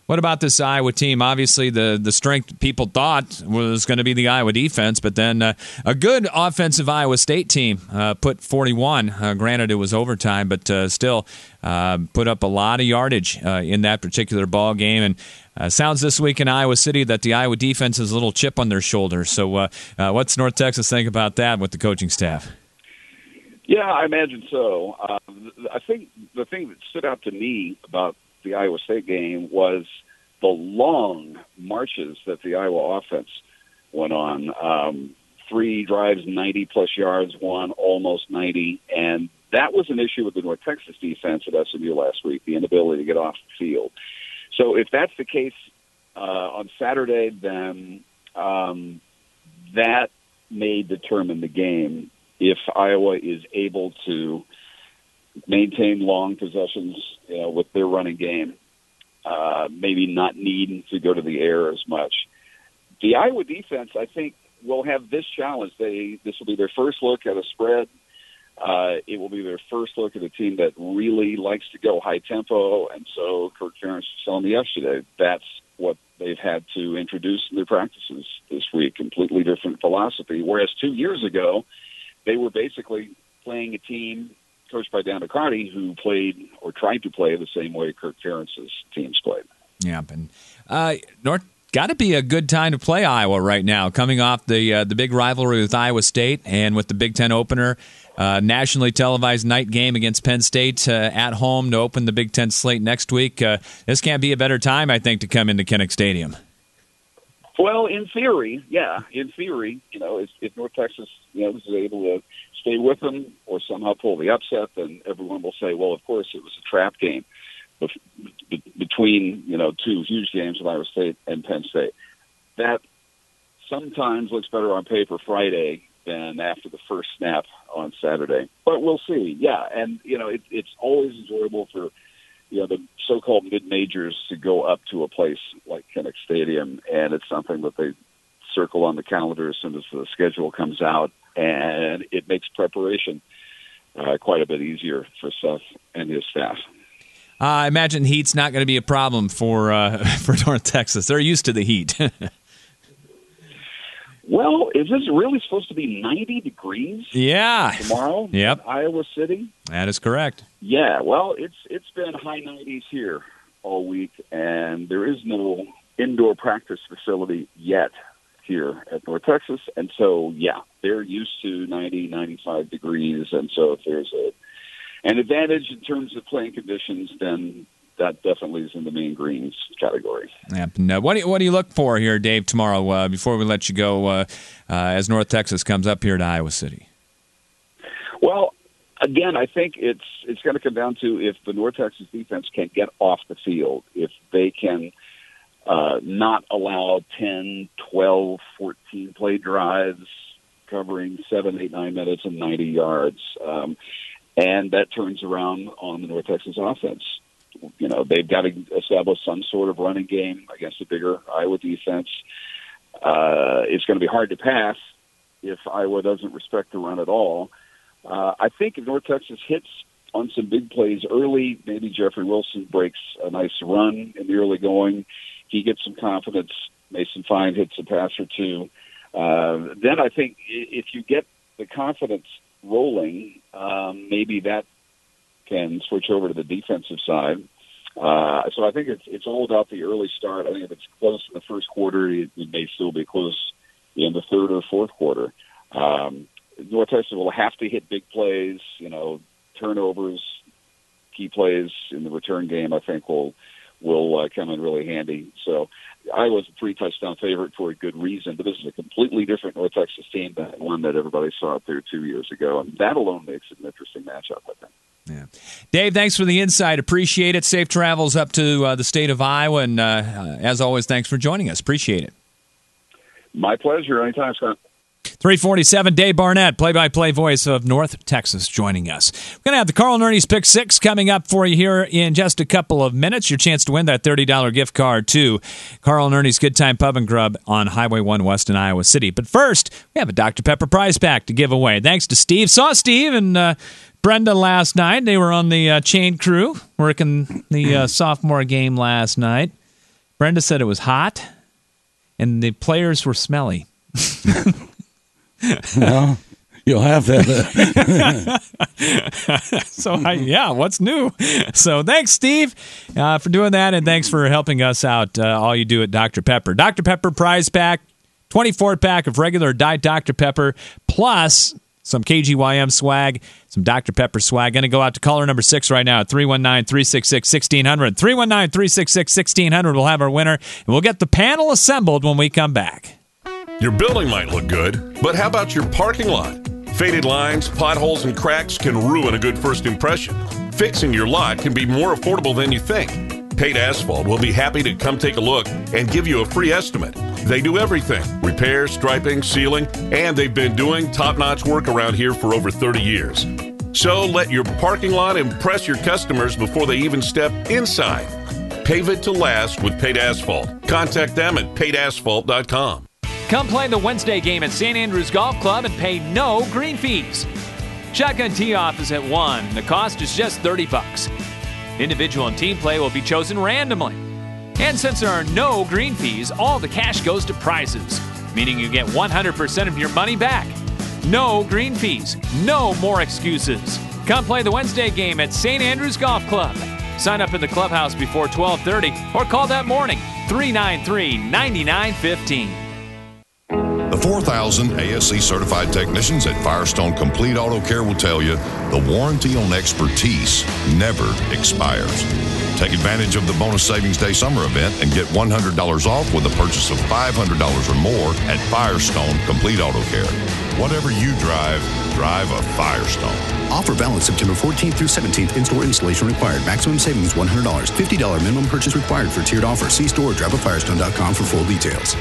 What about this Iowa team? Obviously, the strength people thought was going to be the Iowa defense, but then a good offensive Iowa State team put 41. Granted, it was overtime, but still put up a lot of yardage in that particular ball game. And sounds this week in Iowa City that the Iowa defense has a little chip on their shoulder. So what's North Texas think about that with the coaching staff? Yeah, I imagine so. I think the thing that stood out to me about the Iowa State game was the long marches that the Iowa offense went on. 3 drives, 90-plus yards, one almost 90, and that was an issue with the North Texas defense at SMU last week, the inability to get off the field. So if that's the case on Saturday, then that may determine the game if Iowa is able to maintain long possessions with their running game, maybe not needing to go to the air as much. The Iowa defense, I think, will have this challenge. This will be their first look at a spread. It will be their first look at a team that really likes to go high tempo, and so Kirk Ferentz was telling me yesterday that's what they've had to introduce in their practices this week, completely different philosophy. Whereas 2 years ago, they were basically playing a team coached by Dan McCarty, who played or tried to play the same way Kirk Ferentz's teams played. Yeah, and North got to be a good time to play Iowa right now, coming off the big rivalry with Iowa State and with the Big Ten opener, nationally televised night game against Penn State at home to open the Big Ten slate next week. This can't be a better time, I think, to come into Kinnick Stadium. Well, in theory, yeah. In theory, if North Texas, is able to stay with them or somehow pull the upset, then everyone will say, well, of course, it was a trap game between, 2 huge games with Iowa State and Penn State. That sometimes looks better on paper Friday than after the first snap on Saturday. But we'll see. Yeah, and, it's always enjoyable for, the so-called mid-majors to go up to a place like Kinnick Stadium, and it's something that they circle on the calendar as soon as the schedule comes out, and it makes preparation quite a bit easier for Seth and his staff. I imagine heat's not going to be a problem for North Texas. They're used to the heat. Well, is this really supposed to be 90 degrees? Yeah. Tomorrow? Yep. In Iowa City? That is correct. Yeah, well, it's been high 90s here all week, and there is no indoor practice facility yet here at North Texas. And so, yeah, they're used to 90, 95 degrees. And so if there's an advantage in terms of playing conditions, then that definitely is in the Mean Greens category. Yep. And, what do you look for here, Dave, tomorrow before we let you go as North Texas comes up here to Iowa City? Well, again, I think it's going to come down to if the North Texas defense can get off the field, if they can not allow 10, 12, 14 play drives covering 7, 8, 9 minutes and 90 yards. And that turns around on the North Texas offense. They've got to establish some sort of running game against a bigger Iowa defense. It's going to be hard to pass if Iowa doesn't respect the run at all. I think if North Texas hits on some big plays early, maybe Jeffrey Wilson breaks a nice run in the early going. He gets some confidence. Mason Fine hits a pass or two. Then I think if you get the confidence rolling, maybe that can switch over to the defensive side. So I think it's all about the early start. I think if it's close in the first quarter, it may still be close in the third or fourth quarter. North Texas will have to hit big plays, turnovers, key plays in the return game, I think will come in really handy. So Iowa's a 3-touchdown favorite for a good reason, but this is a completely different North Texas team than one that everybody saw out there 2 years ago, and that alone makes it an interesting matchup, I think. Yeah, Dave, thanks for the insight. Appreciate it. Safe travels up to the state of Iowa, and as always, thanks for joining us. Appreciate it. My pleasure. Anytime, Scott. 347, Dave Barnett, play-by-play voice of North Texas, joining us. We're going to have the Carl and Ernie's Pick 6 coming up for you here in just a couple of minutes. Your chance to win that $30 gift card to Carl and Ernie's Good Time Pub and Grub on Highway 1 West in Iowa City. But first, we have a Dr. Pepper prize pack to give away. Thanks to Steve. Saw Steve and Brenda last night. They were on the chain crew working the sophomore game last night. Brenda said it was hot, and the players were smelly. Well, you'll have that. So, what's new? So, thanks, Steve, for doing that, and thanks for helping us out, all you do at Dr. Pepper. Dr. Pepper prize pack, 24-pack of regular Diet Dr. Pepper, plus some KGYM swag, some Dr. Pepper swag. Going to go out to caller number 6 right now at 319-366-1600. 319-366-1600. We'll have our winner, and we'll get the panel assembled when we come back. Your building might look good, but how about your parking lot? Faded lines, potholes, and cracks can ruin a good first impression. Fixing your lot can be more affordable than you think. Paid Asphalt will be happy to come take a look and give you a free estimate. They do everything: repair, striping, sealing, and they've been doing top-notch work around here for over 30 years. So let your parking lot impress your customers before they even step inside. Pave it to last with Paid Asphalt. Contact them at paidasphalt.com. Come play the Wednesday game at St. Andrews Golf Club and pay no green fees. Shotgun tee-off is at 1. The cost is just $30. Individual and team play will be chosen randomly. And since there are no green fees, all the cash goes to prizes, meaning you get 100% of your money back. No green fees. No more excuses. Come play the Wednesday game at St. Andrews Golf Club. Sign up in the clubhouse before 12:30 or call that morning, 393-9915. The 4,000 ASC certified technicians at Firestone Complete Auto Care will tell you the warranty on expertise never expires. Take advantage of the Bonus Savings Day summer event and get $100 off with a purchase of $500 or more at Firestone Complete Auto Care. Whatever you drive, drive a Firestone. Offer valid September 14th through 17th. In-store installation required. Maximum savings $100. $50 minimum purchase required for tiered offer. See store or driveafirestone.com for full details.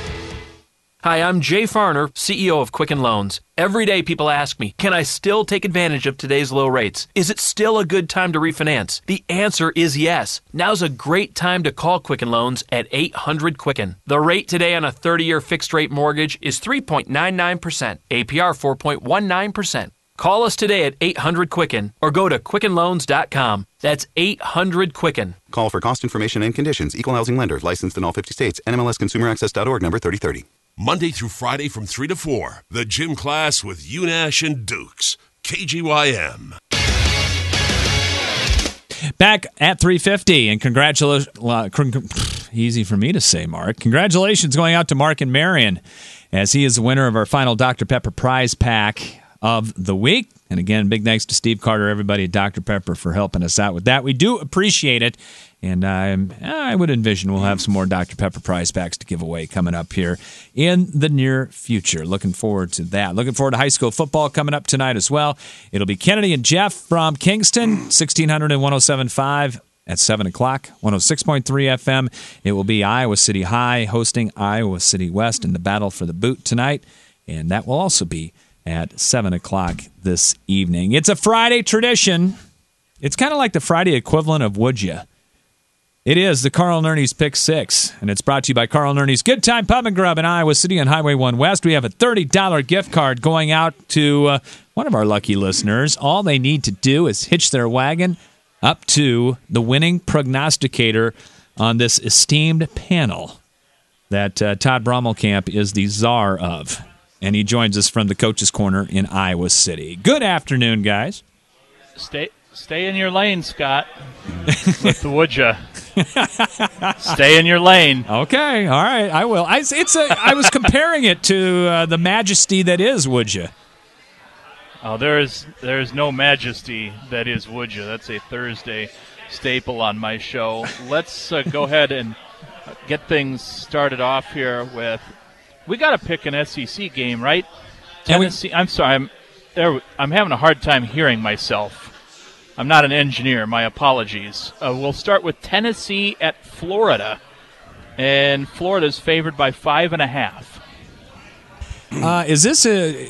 Hi, I'm Jay Farner, CEO of Quicken Loans. Every day people ask me, can I still take advantage of today's low rates? Is it still a good time to refinance? The answer is yes. Now's a great time to call Quicken Loans at 800-QUICKEN. The rate today on a 30-year fixed-rate mortgage is 3.99%, APR 4.19%. Call us today at 800-QUICKEN or go to QuickenLoans.com. That's 800-QUICKEN. Call for cost information and conditions. Equal housing lender. Licensed in all 50 states. NMLSConsumerAccess.org, number 3030. Monday through Friday from 3 to 4, the gym class with UNash and Dukes. KGYM. Back at 350, and congratulations. Easy for me to say, Mark. Congratulations going out to Mark and Marion, as he is the winner of our final Dr. Pepper prize pack of the week. And again, big thanks to Steve Carter, everybody at Dr. Pepper, for helping us out with that. We do appreciate it. And I would envision we'll have some more Dr. Pepper prize packs to give away coming up here in the near future. Looking forward to that. Looking forward to high school football coming up tonight as well. It'll be Kennedy and Jeff from Kingston, 1600 and 107.5 at 7 o'clock, 106.3 FM. It will be Iowa City High hosting Iowa City West in the Battle for the Boot tonight. And that will also be at 7 o'clock this evening. It's a Friday tradition. It's kind of like the Friday equivalent of Would Ya? It is the Carl Nerney's Pick 6, and it's brought to you by Carl Nerney's Good Time Pub and Grub in Iowa City on Highway 1 West. We have a $30 gift card going out to one of our lucky listeners. All they need to do is hitch their wagon up to the winning prognosticator on this esteemed panel that Todd Brommelkamp is the czar of, and he joins us from the Coach's Corner in Iowa City. Good afternoon, guys. Stay in your lane, Scott. With the would ya? Stay in your lane. Okay, all right, I will. I was comparing it to the majesty that is would ya. Oh, there's no majesty that is would ya. That's a Thursday staple on my show. Let's go ahead and get things started off here with. We got to pick an SEC game, right? Tennessee. I'm sorry. I'm having a hard time hearing myself. I'm not an engineer. My apologies. We'll start with Tennessee at Florida, and Florida's favored by 5.5. Is this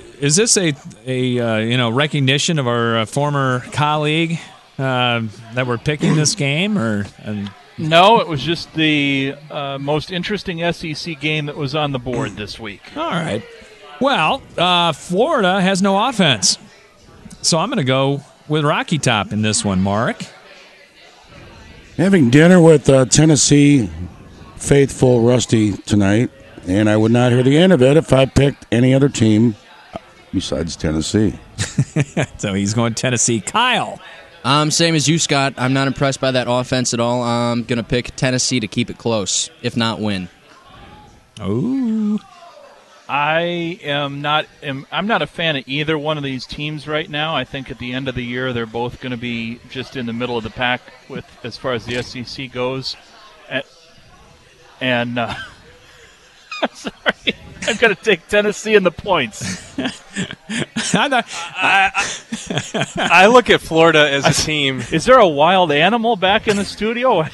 a recognition of our former colleague that we're picking this game, or? No, it was just the most interesting SEC game that was on the board this week. All right. Well, Florida has no offense, so I'm going to go with Rocky Top in this one, Mark. Having dinner with Tennessee faithful Rusty tonight, and I would not hear the end of it if I picked any other team besides Tennessee. So he's going Tennessee. Kyle. Same as you, Scott. I'm not impressed by that offense at all. I'm going to pick Tennessee to keep it close, if not win. Oh. I'm not a fan of either one of these teams right now. I think at the end of the year they're both going to be just in the middle of the pack with as far as the SEC goes. And I'm sorry, I'm going to take Tennessee in the points. I look at Florida as a team. Is there a wild animal back in the studio?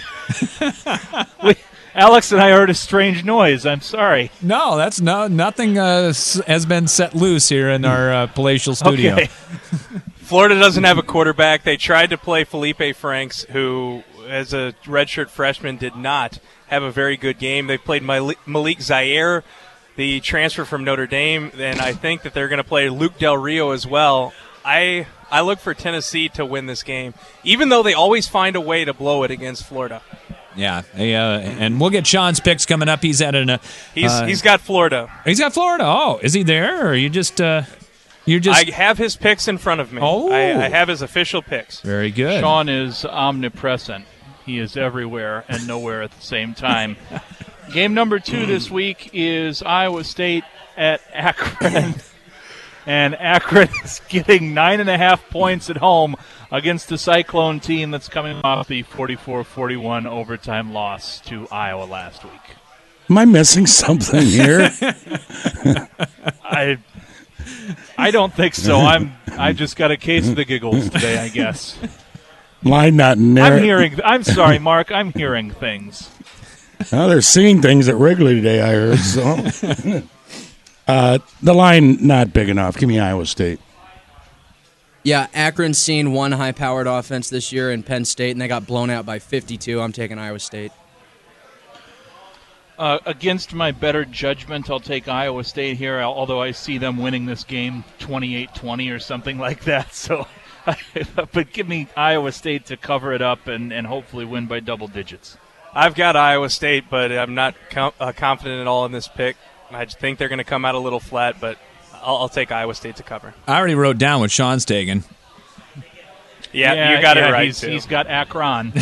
Alex and I heard a strange noise. I'm sorry. No, that's nothing has been set loose here in our palatial studio. Okay. Florida doesn't have a quarterback. They tried to play Felipe Franks, who, as a redshirt freshman, did not have a very good game. They played Malik Zaire, the transfer from Notre Dame, and I think that they're going to play Luke Del Rio as well. I look for Tennessee to win this game, even though they always find a way to blow it against Florida. Yeah, and we'll get Sean's picks coming up. He's at an. He's got Florida. He's got Florida. Oh, is he there, or you just? I have his picks in front of me. Oh, I have his official picks. Very good. Sean is omnipresent. He is everywhere and nowhere at the same time. Game number 2 this week is Iowa State at Akron. And Akron is getting 9.5 points at home against the Cyclone team that's coming off the 44-41 overtime loss to Iowa last week. Am I missing something here? I don't think so. I just got a case of the giggles today, I guess. Line not I'm sorry, Mark. I'm hearing things. Well, they're seeing things at Wrigley today, I heard. So, the line not big enough. Give me Iowa State. Yeah, Akron's seen one high-powered offense this year in Penn State, and they got blown out by 52. I'm taking Iowa State. Against my better judgment, I'll take Iowa State here, although I see them winning this game 28-20 or something like that. So, but give me Iowa State to cover it up and hopefully win by double digits. I've got Iowa State, but I'm not confident at all in this pick. I just think they're going to come out a little flat, but I'll take Iowa State to cover. I already wrote down what Sean's taking. Yeah, you got it right, too. He's got Akron.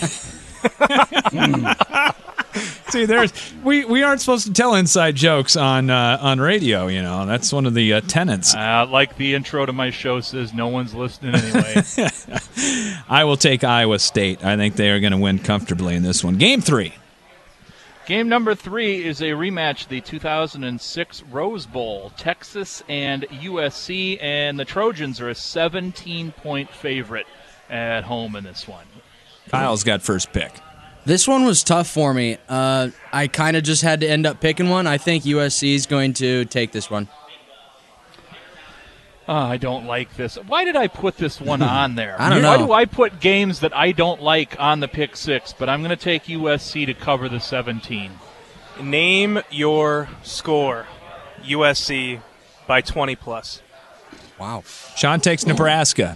See, we aren't supposed to tell inside jokes on radio, you know. That's one of the tenets. Like the intro to my show says, no one's listening anyway. I will take Iowa State. I think they are going to win comfortably in this one. Game 3. Game number 3 is a rematch, the 2006 Rose Bowl, Texas and USC, and the Trojans are a 17-point favorite at home in this one. Kyle's got first pick. This one was tough for me. I kind of just had to end up picking one. I think USC is going to take this one. I don't like this. Why did I put this one on there? I don't know. Why do I put games that I don't like on the pick 6? But I'm going to take USC to cover the 17. Name your score. USC by 20+. Wow. Sean takes Nebraska.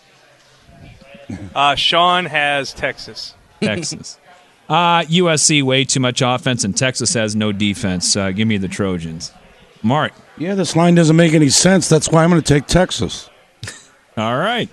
Sean has Texas. Texas. USC, way too much offense, and Texas has no defense. Give me the Trojans. Mark. Yeah, this line doesn't make any sense. That's why I'm going to take Texas. All right.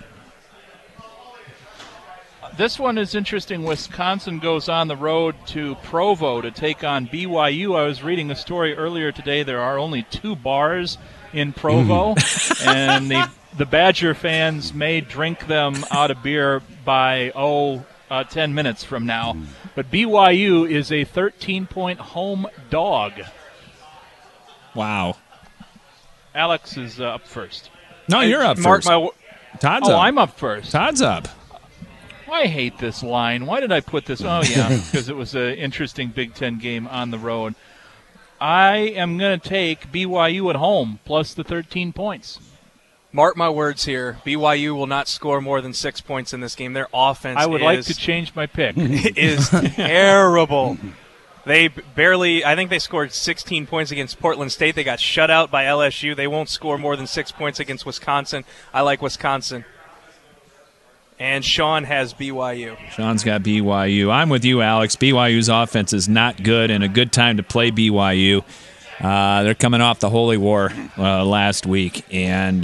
This one is interesting. Wisconsin goes on the road to Provo to take on BYU. I was reading a story earlier today. There are only 2 bars in Provo, and the Badger fans may drink them out of beer by, 10 minutes from now. But BYU is a 13-point home dog. Wow. Alex is up first. No, you're up first. Todd's up. I'm up first. Todd's up. I hate this line. Why did I put this? Oh, yeah, because it was an interesting Big Ten game on the road. I am going to take BYU at home plus the 13 points. Mark my words here. BYU will not score more than 6 points in this game. Their offense I would like to change my pick. is terrible. They barely, I think they scored 16 points against Portland State. They got shut out by LSU. They won't score more than 6 points against Wisconsin. I like Wisconsin. And Sean has BYU. Sean's got BYU. I'm with you, Alex. BYU's offense is not good, and a good time to play BYU. They're coming off the Holy War last week, and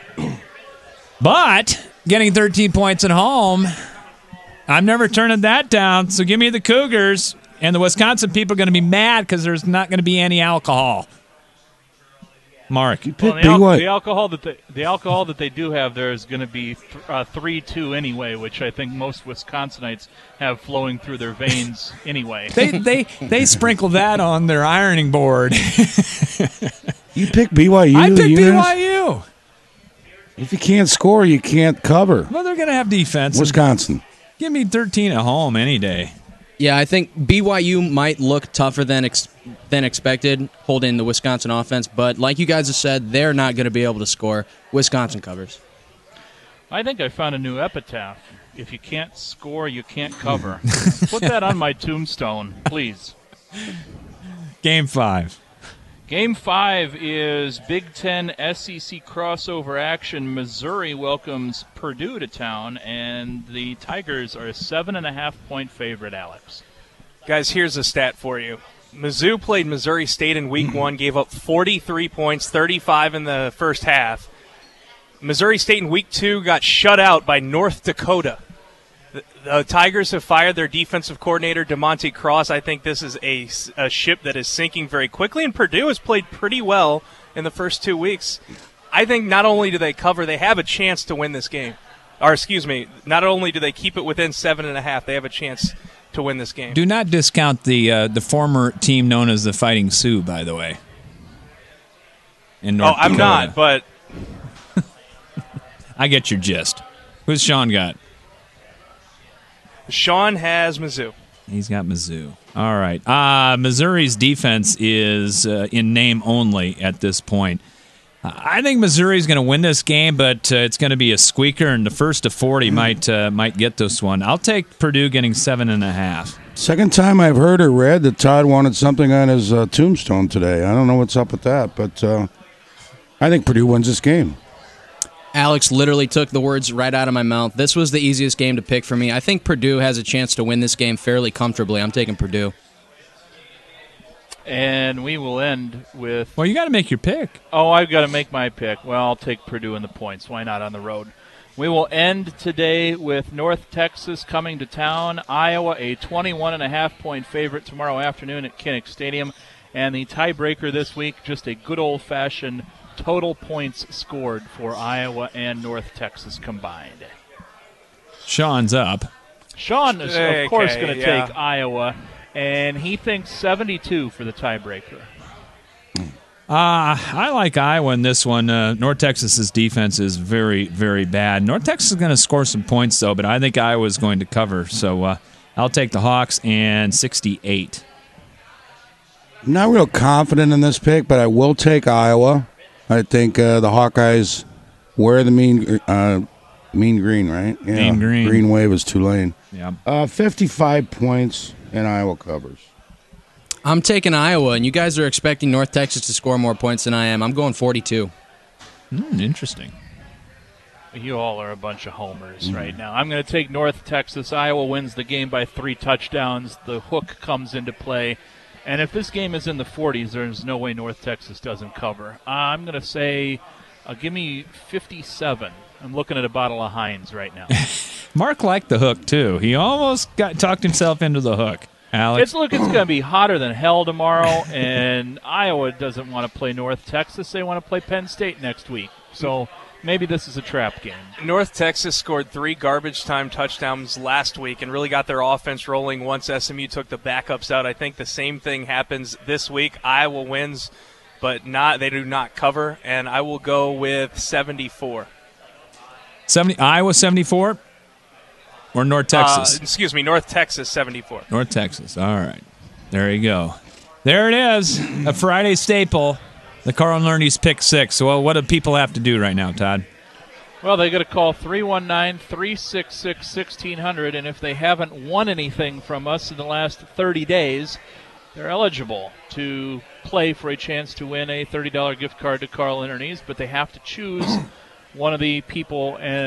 but getting 13 points at home, I'm never turning that down. So give me the Cougars, and the Wisconsin people are going to be mad because there's not going to be any alcohol. Mark, Well, the alcohol that they do have there is going to be 3-2 anyway, which I think most Wisconsinites have flowing through their veins anyway. They sprinkle that on their ironing board. You pick BYU. I pick Eunice? BYU. If you can't score, you can't cover. Well, they're going to have defense. Wisconsin. Give me 13 at home any day. Yeah, I think BYU might look tougher than expected holding the Wisconsin offense, but like you guys have said, they're not going to be able to score. Wisconsin covers. I think I found a new epitaph. If you can't score, you can't cover. Put that on my tombstone, please. Game 5. Game 5 is Big Ten SEC crossover action. Missouri welcomes Purdue to town, and the Tigers are a 7.5-point favorite, Alex. Guys, here's a stat for you. Mizzou played Missouri State in Week 1, gave up 43 points, 35 in the first half. Missouri State in Week 2 got shut out by North Dakota. The Tigers have fired their defensive coordinator, DeMonte Cross. I think this is a ship that is sinking very quickly, and Purdue has played pretty well in the first 2 weeks. I think not only do they cover, they have a chance to win this game. Or, excuse me, not only do they keep it within 7.5, they have a chance to win this game. Do not discount the former team known as the Fighting Sioux, by the way. In North I'm Dakota. not, but I get your gist. Who's Sean got? Sean has Mizzou. He's got Mizzou. All right. Missouri's defense is in name only at this point. I think Missouri's going to win this game, but it's going to be a squeaker, and the first to 40 might get this one. I'll take Purdue getting 7.5. Second time I've heard or read that Todd wanted something on his tombstone today. I don't know what's up with that, but I think Purdue wins this game. Alex literally took the words right out of my mouth. This was the easiest game to pick for me. I think Purdue has a chance to win this game fairly comfortably. I'm taking Purdue. And we will end with... Well, you got to make your pick. Oh, I've got to make my pick. Well, I'll take Purdue in the points. Why not on the road? We will end today with North Texas coming to town. Iowa, a 21.5-point favorite tomorrow afternoon at Kinnick Stadium. And the tiebreaker this week, just a good old-fashioned total points scored for Iowa and North Texas combined. Sean's up. Sean is, of course, going to yeah. take Iowa, and he thinks 72 for the tiebreaker. I like Iowa in this one. North Texas's defense is very, very bad. North Texas is going to score some points, though, but I think Iowa is going to cover. So I'll take the Hawks and 68. I'm not real confident in this pick, but I will take Iowa. I think the Hawkeyes wear the mean green, right? Yeah. Mean green. Green wave is Tulane. Yeah. 55 points, and Iowa covers. I'm taking Iowa, and you guys are expecting North Texas to score more points than I am. I'm going 42. Interesting. You all are a bunch of homers right now. I'm going to take North Texas. Iowa wins the game by 3 touchdowns. The hook comes into play. And if this game is in the 40s, there's no way North Texas doesn't cover. I'm going to say, give me 57. I'm looking at a bottle of Heinz right now. Mark liked the hook, too. He almost talked himself into the hook. Alex? It's going to be hotter than hell tomorrow, and Iowa doesn't want to play North Texas. They want to play Penn State next week. So maybe this is a trap game. North Texas scored 3 garbage time touchdowns last week and really got their offense rolling once SMU took the backups out. I think the same thing happens this week. Iowa wins, but they do not cover, and I will go with 74. Iowa 74? Or North Texas? Excuse me, North Texas 74. North Texas. All right. There you go. There it is. A Friday staple. The Carl Lerny's Pick 6. So what do people have to do right now, Todd? Well, they got to call 319-366-1600, and if they haven't won anything from us in the last 30 days, they're eligible to play for a chance to win a $30 gift card to Carl Lerny's, but they have to choose one of the people and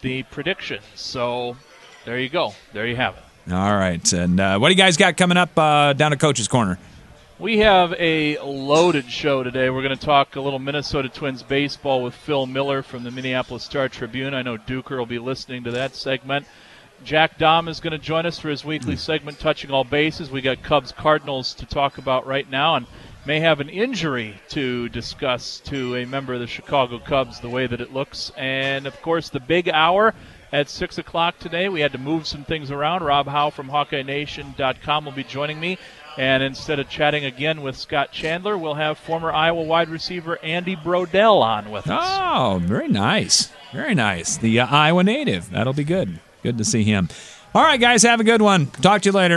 the predictions. So there you go. There you have it. All right. And what do you guys got coming up down at Coach's Corner? We have a loaded show today. We're going to talk a little Minnesota Twins baseball with Phil Miller from the Minneapolis Star-Tribune. I know Duker will be listening to that segment. Jack Dahm is going to join us for his weekly segment, Touching All Bases. We got Cubs-Cardinals to talk about right now, and may have an injury to discuss to a member of the Chicago Cubs, the way that it looks. And, of course, the big hour at 6 o'clock today. We had to move some things around. Rob Howe from HawkeyeNation.com will be joining me. And instead of chatting again with Scott Chandler, we'll have former Iowa wide receiver Andy Brodell on with us. Oh, very nice. Very nice. The Iowa native. That'll be good. Good to see him. All right, guys, have a good one. Talk to you later.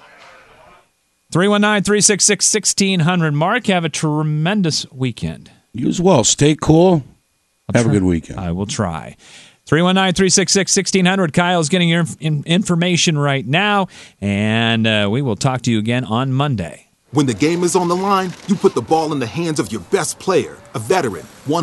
319-366-1600. Mark, have a tremendous weekend. You as well. Stay cool. Have a good weekend. I will try. 319-366-1600. Kyle's getting your information right now, and we will talk to you again on Monday. When the game is on the line, you put the ball in the hands of your best player, a veteran, one